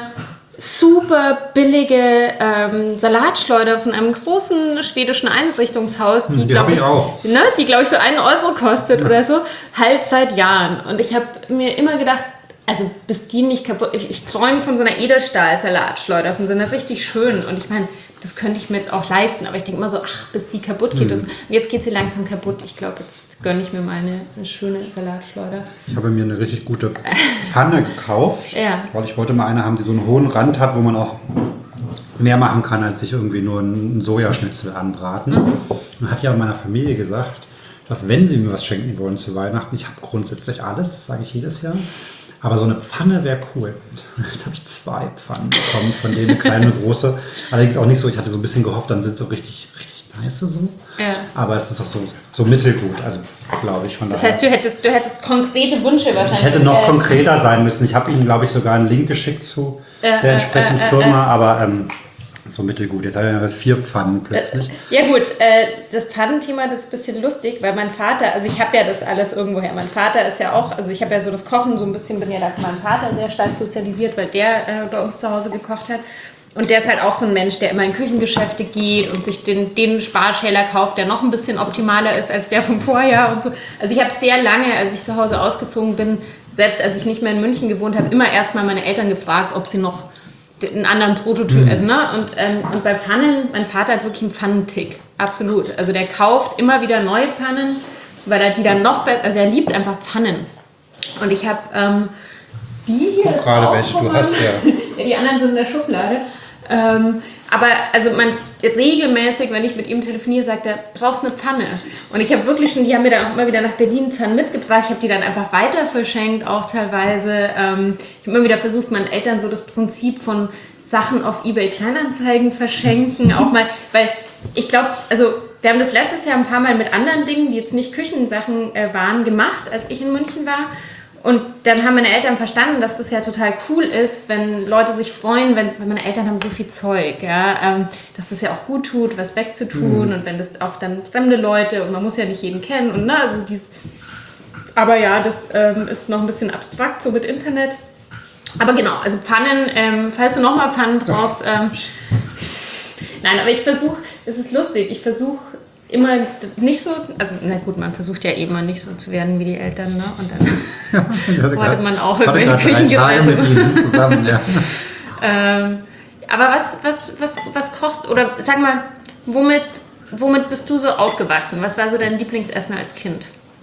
super billige Salatschleuder von einem großen schwedischen Einrichtungshaus, die glaube ich so 1 Euro kostet oder so, halt seit Jahren. Und ich habe mir immer gedacht, also bis die nicht kaputt, ich träume von so einer Edelstahl-Salatschleuder, von so einer richtig schönen. Und ich meine, das könnte ich mir jetzt auch leisten, aber ich denke immer so, bis die kaputt geht. Und jetzt geht sie langsam kaputt. Ich glaube, jetzt gönne ich mir mal eine schöne Salatschleuder. Ich habe mir eine richtig gute Pfanne gekauft, weil ich wollte mal eine haben, die so einen hohen Rand hat, wo man auch mehr machen kann, als sich irgendwie nur einen Sojaschnitzel anbraten. Und hatte ich aber meiner Familie gesagt, dass wenn sie mir was schenken wollen zu Weihnachten, ich habe grundsätzlich alles, das sage ich jedes Jahr, aber so eine Pfanne wäre cool. Jetzt habe ich 2 Pfannen bekommen, von denen eine kleine, eine große. Allerdings auch nicht so, ich hatte so ein bisschen gehofft, dann sind es so richtig nice so. Ja. Aber es ist auch so mittelgut, also glaube ich. Das heißt, du hättest konkrete Wünsche wahrscheinlich. Ich hätte noch konkreter sein müssen. Ich habe Ihnen, glaube ich, sogar einen Link geschickt zu der entsprechenden Firma, aber so mittelgut. Jetzt habe ich 4 Pfannen plötzlich. Ja gut, das Pfannenthema, das ist ein bisschen lustig, weil mein Vater, also ich habe ja das alles irgendwoher. Mein Vater ist ja auch, also ich habe ja so das Kochen so ein bisschen, bin ja da von meinem Vater sehr stark sozialisiert, weil der bei uns zu Hause gekocht hat. Und der ist halt auch so ein Mensch, der immer in Küchengeschäfte geht und sich den Sparschäler kauft, der noch ein bisschen optimaler ist als der vom Vorjahr und so. Also ich habe sehr lange, als ich zu Hause ausgezogen bin, selbst als ich nicht mehr in München gewohnt habe, immer erstmal meine Eltern gefragt, ob sie noch einen anderen Prototyp, also, ne? Und bei Pfannen, mein Vater hat wirklich einen Pfannentick, absolut. Also der kauft immer wieder neue Pfannen, weil er die dann noch besser, also er liebt einfach Pfannen. Und ich habe die hier. Guck gerade, welche du hast, ja. Ja, die anderen sind in der Schublade. Aber also regelmäßig, wenn ich mit ihm telefoniere, sagt er, brauchst eine Pfanne. Und ich habe wirklich schon, die haben mir dann auch immer wieder nach Berlin Pfannen mitgebracht. Ich habe die dann einfach weiter verschenkt, auch teilweise. Ich habe immer wieder versucht, meinen Eltern so das Prinzip von Sachen auf eBay Kleinanzeigen verschenken, auch mal, weil ich glaube, also wir haben das letztes Jahr ein paar Mal mit anderen Dingen, die jetzt nicht Küchensachen waren, gemacht, als ich in München war. Und dann haben meine Eltern verstanden, dass das ja total cool ist, wenn Leute sich freuen, weil meine Eltern haben so viel Zeug, ja, dass das ja auch gut tut, was wegzutun und wenn das auch dann fremde Leute und man muss ja nicht jeden kennen und also aber ja, das ist noch ein bisschen abstrakt so mit Internet. Aber genau, also Pfannen, falls du nochmal Pfannen brauchst, nein, aber ich versuche, es ist lustig, ich versuche immer nicht so, also na gut, man versucht ja eben mal nicht so zu werden wie die Eltern, ne? Und dann wartet man auch irgendwelche Küchengeräte. mit ihnen zusammen, ja. Aber was kochst, oder sag mal, womit bist du so aufgewachsen? Was war so dein Lieblingsessen als Kind?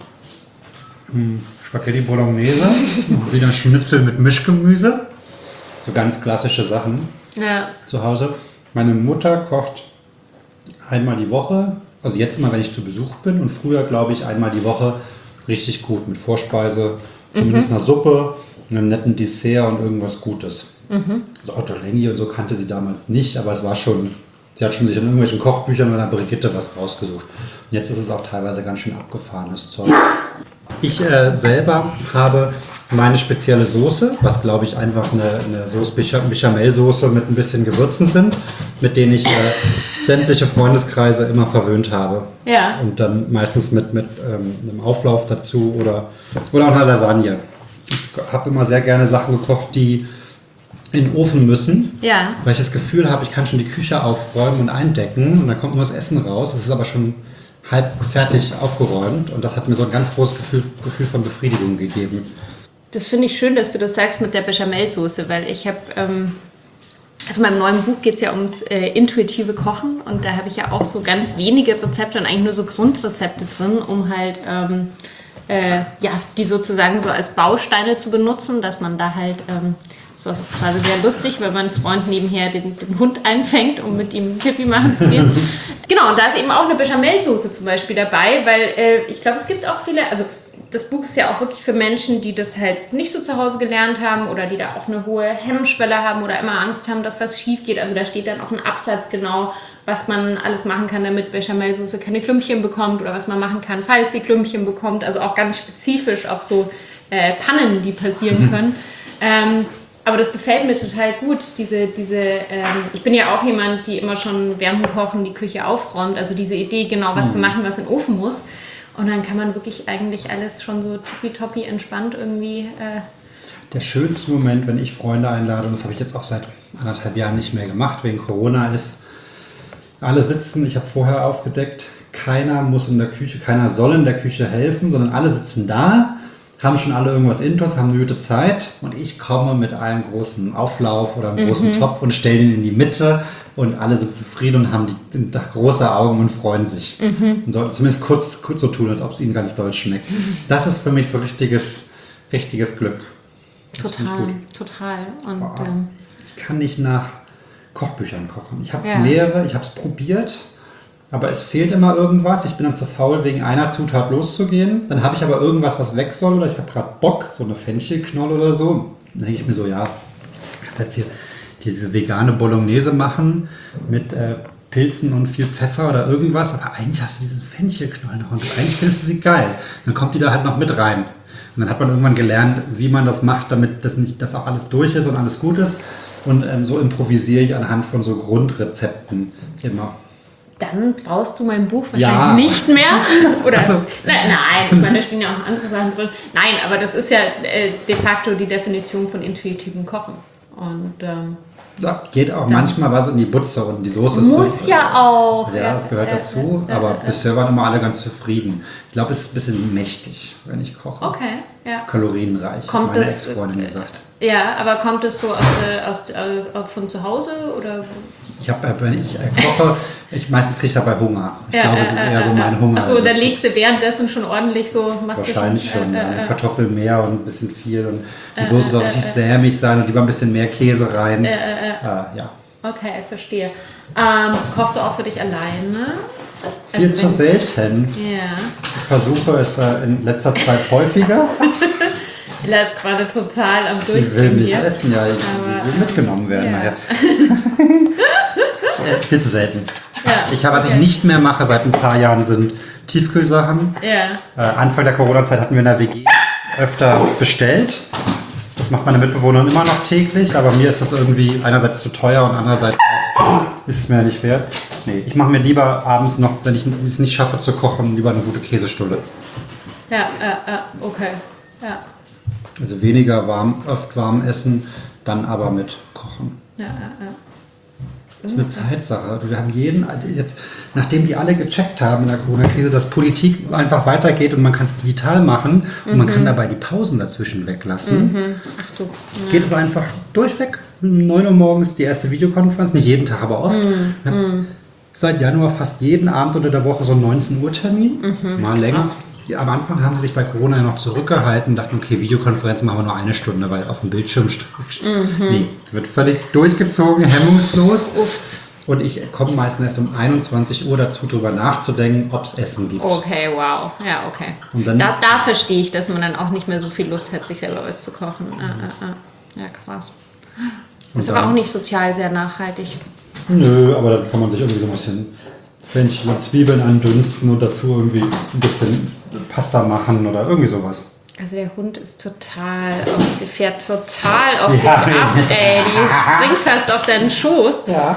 Spaghetti Bolognese, wieder Schnitzel mit Mischgemüse, so ganz klassische Sachen zu Hause. Meine Mutter kocht einmal die Woche, also jetzt immer, wenn ich zu Besuch bin und früher, glaube ich, einmal die Woche richtig gut mit Vorspeise, zumindest einer Suppe, einem netten Dessert und irgendwas Gutes. Also Ottolenghi und so kannte sie damals nicht, aber es war schon, sie hat schon sich in irgendwelchen Kochbüchern oder Brigitte was rausgesucht. Und jetzt ist es auch teilweise ganz schön abgefahrenes Zeug. Ich selber habe meine spezielle Soße, was glaube ich einfach eine Bechamel-Soße mit ein bisschen Gewürzen sind, mit denen ich sämtliche Freundeskreise immer verwöhnt habe. Ja. Und dann meistens mit einem Auflauf dazu oder auch einer Lasagne. Ich habe immer sehr gerne Sachen gekocht, die in den Ofen müssen, weil ich das Gefühl habe, ich kann schon die Küche aufräumen und eindecken und dann kommt nur das Essen raus. Es ist aber schon halb fertig aufgeräumt und das hat mir so ein ganz großes Gefühl von Befriedigung gegeben. Das finde ich schön, dass du das sagst mit der Bechamelsoße, weil ich habe, also in meinem neuen Buch geht es ja ums intuitive Kochen und da habe ich ja auch so ganz wenige Rezepte und eigentlich nur so Grundrezepte drin, um halt die sozusagen so als Bausteine zu benutzen, dass man da halt, so ist es quasi sehr lustig, wenn mein Freund nebenher den Hund einfängt, um mit ihm Pipi machen zu gehen. Genau, und da ist eben auch eine Bechamelsoße zum Beispiel dabei, weil ich glaube, es gibt auch viele, also das Buch ist ja auch wirklich für Menschen, die das halt nicht so zu Hause gelernt haben oder die da auch eine hohe Hemmschwelle haben oder immer Angst haben, dass was schief geht. Also da steht dann auch ein Absatz genau, was man alles machen kann, damit Bechamelsoße keine Klümpchen bekommt oder was man machen kann, falls sie Klümpchen bekommt. Also auch ganz spezifisch auf so Pannen, die passieren können. Aber das gefällt mir total gut, ich bin ja auch jemand, die immer schon während dem Kochen die Küche aufräumt, also diese Idee, genau was zu machen, was in den Ofen muss. Und dann kann man wirklich eigentlich alles schon so tippitoppi entspannt irgendwie... Der schönste Moment, wenn ich Freunde einlade, und das habe ich jetzt auch seit 1,5 Jahren nicht mehr gemacht, wegen Corona, ist, alle sitzen, ich habe vorher aufgedeckt, keiner muss in der Küche, keiner soll in der Küche helfen, sondern alle sitzen da, haben schon alle irgendwas intus, haben eine gute Zeit und ich komme mit einem großen Auflauf oder einem großen Topf und stelle ihn in die Mitte und alle sind zufrieden und haben große Augen und freuen sich. Und sollten zumindest kurz so tun, als ob es ihnen ganz doll schmeckt. Das ist für mich so richtiges Glück. Das Total. Und, ich kann nicht nach Kochbüchern kochen. Ich habe mehrere, ich habe es probiert, aber es fehlt immer irgendwas. Ich bin dann zu faul, wegen einer Zutat loszugehen. Dann habe ich aber irgendwas, was weg soll oder ich habe gerade Bock, so eine Fenchelknolle oder so. Dann denke ich mir so, ja, ich kann jetzt hier diese vegane Bolognese machen mit Pilzen und viel Pfeffer oder irgendwas. Aber eigentlich hast du diese Fenchelknollen noch und eigentlich findest du sie geil. Dann kommt die da halt noch mit rein. Und dann hat man irgendwann gelernt, wie man das macht, damit das auch alles durch ist und alles gut ist. Und so improvisiere ich anhand von so Grundrezepten immer. Dann brauchst du mein Buch wahrscheinlich nicht mehr. Oder? Also. Nein, ich meine, da stehen ja auch noch andere Sachen drin. Nein, aber das ist ja de facto die Definition von intuitivem Kochen. Und da geht auch manchmal was in die Butze und die Soße ist muss so, ja auch. Ja, das gehört dazu. Aber bisher waren immer alle ganz zufrieden. Ich glaube, es ist ein bisschen mächtig, wenn ich koche. Okay, ja. Kalorienreich, hat meine Ex-Freundin gesagt. Ja, aber kommt das so von zu Hause oder? Wenn ich koche, meistens kriege ich dabei Hunger. Ich glaube, es ist eher so mein Hunger. Achso, dann legst du währenddessen schon ordentlich so... Wahrscheinlich schon. Kartoffeln mehr und ein bisschen viel. Und die Soße soll richtig sämig sein und lieber ein bisschen mehr Käse rein. Ja. Okay, verstehe. Kochst du auch für dich alleine? Viel zu selten. Ja. Ich versuche es in letzter Zeit häufiger. Ella ist gerade total am Ich will Durchziehen nicht hier. essen, ja. Ich will mitgenommen werden Ja. nachher. Viel zu selten. Ja, Was ich nicht mehr mache seit ein paar Jahren, sind Tiefkühlsachen. Ja. Anfang der Corona-Zeit hatten wir in der WG öfter bestellt. Das macht meine Mitbewohnerin immer noch täglich, aber mir ist das irgendwie einerseits zu teuer und andererseits auch ist es mir nicht wert. Nee, ich mache mir lieber abends noch, wenn ich es nicht schaffe zu kochen, lieber eine gute Käsestulle. Ja, okay. Ja. Also weniger oft warm essen, dann aber mit kochen. Ja. Das ist eine Zeitsache. Wir haben jetzt, nachdem die alle gecheckt haben in der Corona-Krise, dass Politik einfach weitergeht und man kann es digital machen und man kann dabei die Pausen dazwischen weglassen, Ach du. geht es einfach durchweg. Um 9 Uhr morgens die erste Videokonferenz, nicht jeden Tag, aber oft. Seit Januar fast jeden Abend unter der Woche so einen 19 Uhr Termin, mal länger. Ja, am Anfang haben sie sich bei Corona ja noch zurückgehalten und dachten, okay, Videokonferenz machen wir nur 1 Stunde, weil auf dem Bildschirm nee, wird völlig durchgezogen, hemmungslos. Uft. Und ich komme meistens erst um 21 Uhr dazu, darüber nachzudenken, ob es Essen gibt. Okay, wow. Ja, okay. Und dann- Da verstehe ich, dass man dann auch nicht mehr so viel Lust hat, sich selber was zu kochen. Ja, krass. Ist aber dann- auch nicht sozial sehr nachhaltig. Nö, aber dann kann man sich irgendwie so ein bisschen Fenchel und Zwiebeln andünsten und dazu irgendwie ein bisschen Pasta machen oder irgendwie sowas. Also der Hund ist der fährt total auf dich Ja, ab, ey. Die springt fast auf deinen Schoß. Ja.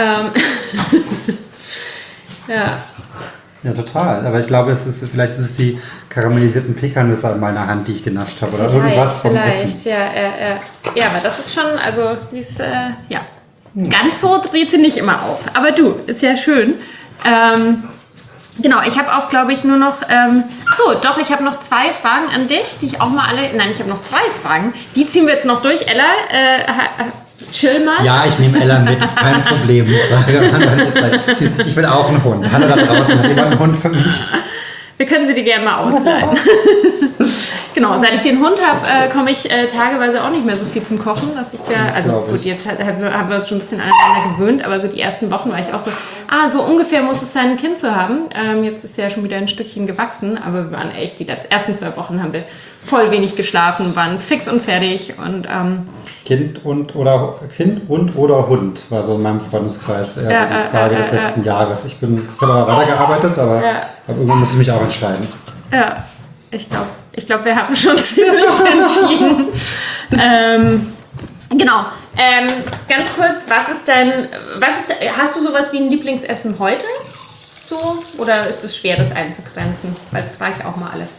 Ja. Ja, total. Aber ich glaube, vielleicht ist es die karamellisierten Pekannüsse an meiner Hand, die ich genascht habe. Oder irgendwas vom Essen. Ja, aber das ist schon, also, die ist, ja. Ganz so dreht sie nicht immer auf. Aber du, ist ja schön. Genau, ich habe auch, glaube ich, nur noch, ich habe noch 2 Fragen an dich, die ich auch mal ich habe noch 2 Fragen. Die ziehen wir jetzt noch durch. Ella, chill mal. Ja, ich nehme Ella mit, ist kein Problem. Ich will auch einen Hund. Hallo da draußen, hat jemand einen Hund für mich? Wir können sie dir gerne mal ausleihen. Genau, seit ich den Hund habe, komme ich tageweise auch nicht mehr so viel zum Kochen. Das ist ja, Das also glaub ich. gut, jetzt haben wir uns schon ein bisschen aneinander gewöhnt, aber so die ersten Wochen war ich auch so, so ungefähr muss es sein, ein Kind zu haben. Jetzt ist ja schon wieder ein Stückchen gewachsen, aber wir waren echt, die ersten 2 Wochen haben wir voll wenig geschlafen, waren fix und fertig und Kind und oder Hund war so in meinem Freundeskreis eher so die Frage des letzten Jahres. Ich habe aber weitergearbeitet, aber irgendwann muss ich mich auch entscheiden. ja, ich glaube, wir haben schon ziemlich entschieden. Genau. Ganz kurz, hast du sowas wie ein Lieblingsessen heute? So? Oder ist es schwer, das einzugrenzen? Weil das frage ich auch mal alle.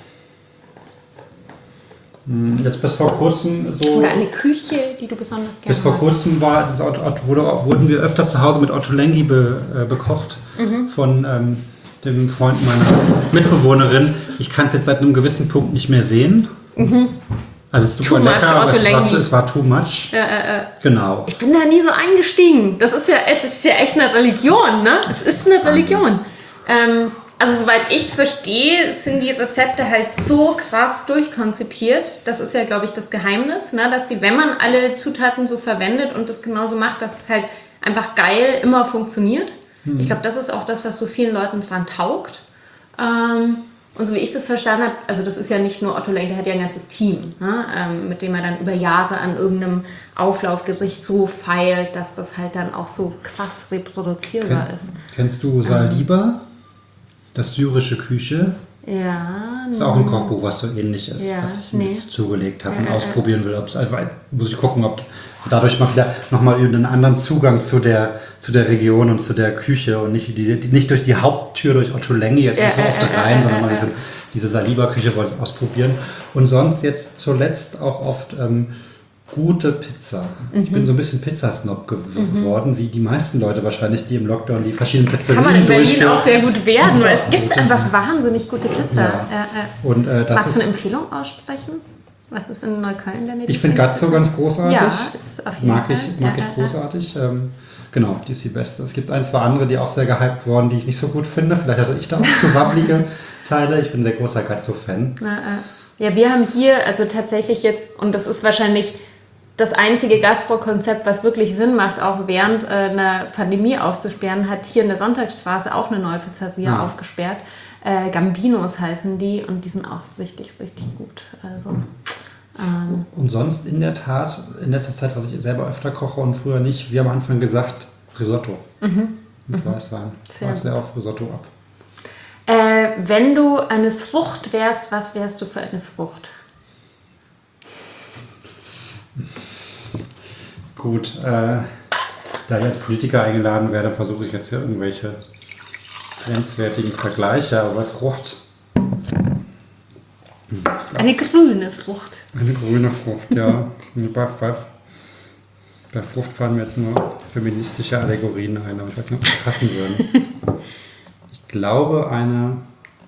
Jetzt bis vor kurzem so. Oder eine Küche, die du besonders gerne Bis vor kurzem wurden wir öfter zu Hause mit Ottolenghi bekocht von dem Freund meiner Mitbewohnerin. Ich kann es jetzt seit einem gewissen Punkt nicht mehr sehen. Also es ist super Too much lecker, aber Ottolenghi. es war too much. Genau. Ich bin da nie so eingestiegen. Es ist ja echt eine Religion, ne? Es ist eine Religion. Also soweit ich es verstehe, sind die Rezepte halt so krass durchkonzipiert. Das ist ja, glaube ich, das Geheimnis, ne? Dass wenn man alle Zutaten so verwendet und das genauso macht, dass es halt einfach geil immer funktioniert. Ich glaube, das ist auch das, was so vielen Leuten dran taugt. Und so wie ich das verstanden habe, also das ist ja nicht nur Ottolenghi, der hat ja ein ganzes Team, ne? Mit dem er dann über Jahre an irgendeinem Auflaufgericht so feilt, dass das halt dann auch so krass reproduzierbar ist. Kennst du Saliba? Das syrische Küche? Ja. Das ist auch ein Kochbuch, was so ähnlich ist, Ja, was ich mir jetzt zugelegt habe und ausprobieren will. Muss ich gucken, ob dadurch mal wieder nochmal einen anderen Zugang zu der Region und zu der Küche und nicht durch die Haupttür durch Ottolenghi jetzt nicht so oft rein, sondern mal diese Saliba-Küche wollte ich ausprobieren. Und sonst jetzt zuletzt auch oft gute Pizza. Ich bin so ein bisschen Pizzasnob geworden, wie die meisten Leute wahrscheinlich, die im Lockdown die verschiedenen Pizzerien Kann man in Berlin durchgehen. auch sehr gut werden, weil es gibt einfach wahnsinnig gute Pizza. Ja. Und das Magst du ist, eine Empfehlung aussprechen? Was ist in Neukölln der nächste? ich finde Gazzo ganz großartig. Ja, ist auf jeden mag Fall. ich großartig. Genau, die ist die beste. Es gibt 1, 2 andere, die auch sehr gehypt wurden, die ich nicht so gut finde. Vielleicht hatte ich da auch zu wabbelige Teile. Ich bin ein sehr großer Gazzo-Fan. Ja, wir haben hier also tatsächlich jetzt, und das ist wahrscheinlich das einzige Gastro-Konzept, was wirklich Sinn macht, auch während einer Pandemie aufzusperren, hat hier in der Sonntagsstraße auch eine neue Pizzeria aufgesperrt. Gambinos heißen die und die sind auch richtig, richtig gut. Also Und sonst in der Tat, in letzter Zeit, was ich selber öfter koche und früher nicht, wie am Anfang gesagt, Risotto mit Weißwein. Ich mag sehr auf Risotto ab. Wenn du eine Frucht wärst, was wärst du für eine Frucht? Gut, da ich als Politiker eingeladen werde, versuche ich jetzt hier irgendwelche grenzwertigen Vergleiche, aber Frucht. Eine grüne Frucht. Eine grüne Frucht, ja. Bei Frucht fallen mir jetzt nur feministische Allegorien ein, aber ich weiß nicht, ob die passen würden. Ich glaube, eine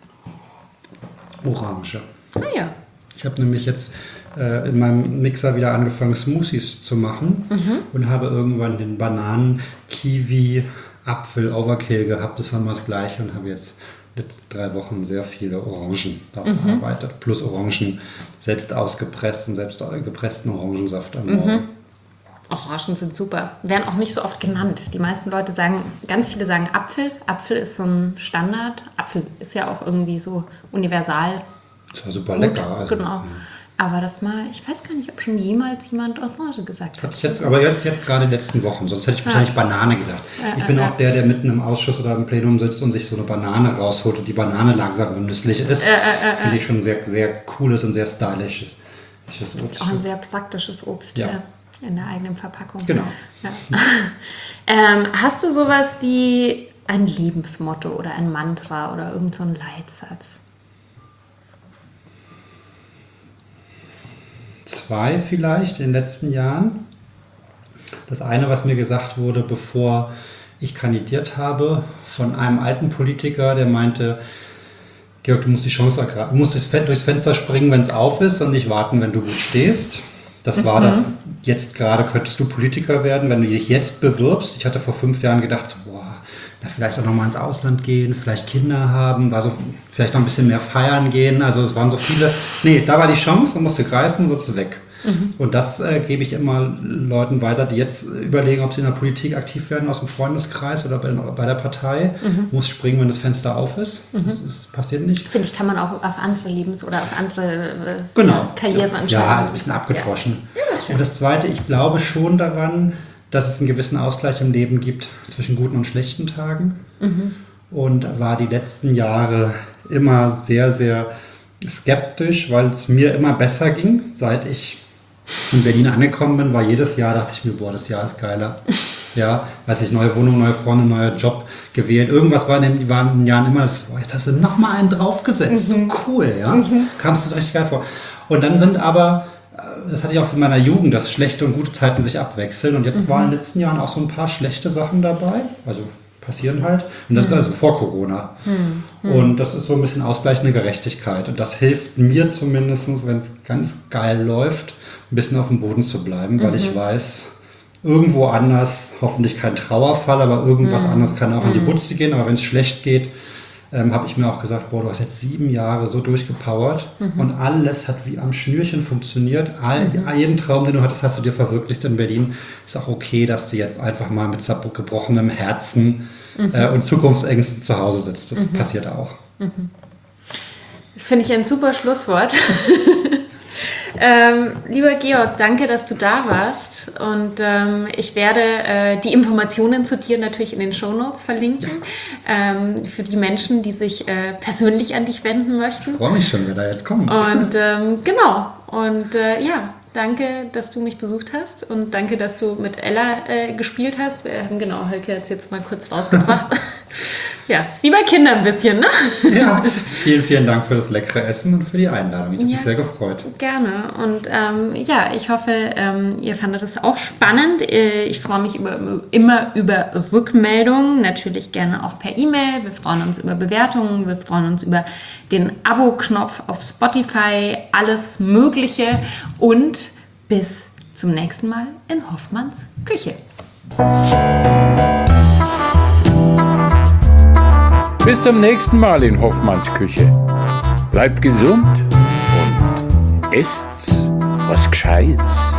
Orange. Ah ja. Ich habe nämlich jetzt in meinem Mixer wieder angefangen, Smoothies zu machen und habe irgendwann den Bananen, Kiwi, Apfel, Overkill gehabt. Das war immer das Gleiche und habe jetzt letzten 3 Wochen sehr viele Orangen davon verarbeitet. Plus Orangen selbst ausgepresst und selbst gepressten Orangensaft am Morgen. Orangen sind super. Werden auch nicht so oft genannt. Die meisten Leute sagen, ganz viele sagen Apfel. Apfel ist so ein Standard. Apfel ist ja auch irgendwie so universal. Das war super lecker. Also, genau. Aber das mal, ich weiß gar nicht, ob schon jemals jemand Orange gesagt hat. Aber jetzt gerade in den letzten Wochen, sonst hätte ich wahrscheinlich Banane gesagt. Ich bin auch der mitten im Ausschuss oder im Plenum sitzt und sich so eine Banane rausholt und die Banane langsam genüsslich ist. Finde ich schon sehr, sehr cooles und sehr stylisches Obst. Auch ein sehr praktisches Obst, ja. In der eigenen Verpackung. Genau. Ja. Hast du sowas wie ein Lebensmotto oder ein Mantra oder irgend so einen Leitsatz? 2 vielleicht in den letzten Jahren. Das eine, was mir gesagt wurde, bevor ich kandidiert habe, von einem alten Politiker, der meinte, Georg, du musst die Chance ergreifen, du musst durchs Fenster springen, wenn es auf ist und nicht warten, wenn du gut stehst. Das war das, jetzt gerade könntest du Politiker werden, wenn du dich jetzt bewirbst. Ich hatte vor 5 Jahren gedacht, so, boah, vielleicht auch nochmal ins Ausland gehen, vielleicht Kinder haben, war so, vielleicht noch ein bisschen mehr feiern gehen. Also es waren so viele, da war die Chance, man musste greifen, sonst weg. Und das gebe ich immer Leuten weiter, die jetzt überlegen, ob sie in der Politik aktiv werden, aus dem Freundeskreis oder bei der Partei. Muss springen, wenn das Fenster auf ist. Das passiert nicht. Finde ich, kann man auch auf andere oder auf andere Karriereentscheidungen. Ja, ist ein bisschen abgedroschen. Ja. Und das Zweite, ich glaube schon daran, dass es einen gewissen Ausgleich im Leben gibt zwischen guten und schlechten Tagen. Und war die letzten Jahre immer sehr, sehr skeptisch, weil es mir immer besser ging. Seit ich in Berlin angekommen bin, war jedes Jahr, dachte ich mir, boah, das Jahr ist geiler. Ja, weiß ich, neue Wohnung, neue Freunde, neuer Job gewählt. Irgendwas war in den Jahren immer das, boah, jetzt hast du nochmal einen draufgesetzt. So cool, ja. Kam es das richtig geil vor. Und dann sind aber, das hatte ich auch in meiner Jugend, dass schlechte und gute Zeiten sich abwechseln. Und jetzt waren in den letzten Jahren auch so ein paar schlechte Sachen dabei. Also passieren halt. Und das ist also vor Corona. Und das ist so ein bisschen ausgleichende Gerechtigkeit. Und das hilft mir zumindest, wenn es ganz geil läuft, ein bisschen auf dem Boden zu bleiben, weil ich weiß, irgendwo anders, hoffentlich kein Trauerfall, aber irgendwas anderes kann auch in die Butze gehen. Aber wenn es schlecht geht, habe ich mir auch gesagt, boah, du hast jetzt 7 Jahre so durchgepowert und alles hat wie am Schnürchen funktioniert. Jeden Traum, den du hattest, hast du dir verwirklicht in Berlin. Ist auch okay, dass du jetzt einfach mal mit gebrochenem Herzen und Zukunftsängsten zu Hause sitzt. Das passiert auch. Das finde ich ein super Schlusswort. Lieber Georg, danke, dass du da warst und ich werde die Informationen zu dir natürlich in den Shownotes verlinken, für die Menschen, die sich persönlich an dich wenden möchten. Ich freue mich schon, wer da jetzt kommt. Und danke, dass du mich besucht hast und danke, dass du mit Ella gespielt hast. Wir haben Hölke jetzt mal kurz rausgebracht. Ja, ist wie bei Kindern ein bisschen, ne? Ja, vielen, vielen Dank für das leckere Essen und für die Einladung. Ich habe mich sehr gefreut. Gerne. Und ich hoffe, ihr fandet es auch spannend. Ich freue mich immer über Rückmeldungen, natürlich gerne auch per E-Mail. Wir freuen uns über Bewertungen, wir freuen uns über den Abo-Knopf auf Spotify, alles Mögliche. Und bis zum nächsten Mal in Hoffmanns Küche. Bis zum nächsten Mal in Hoffmanns Küche. Bleibt gesund und esst was Gescheites.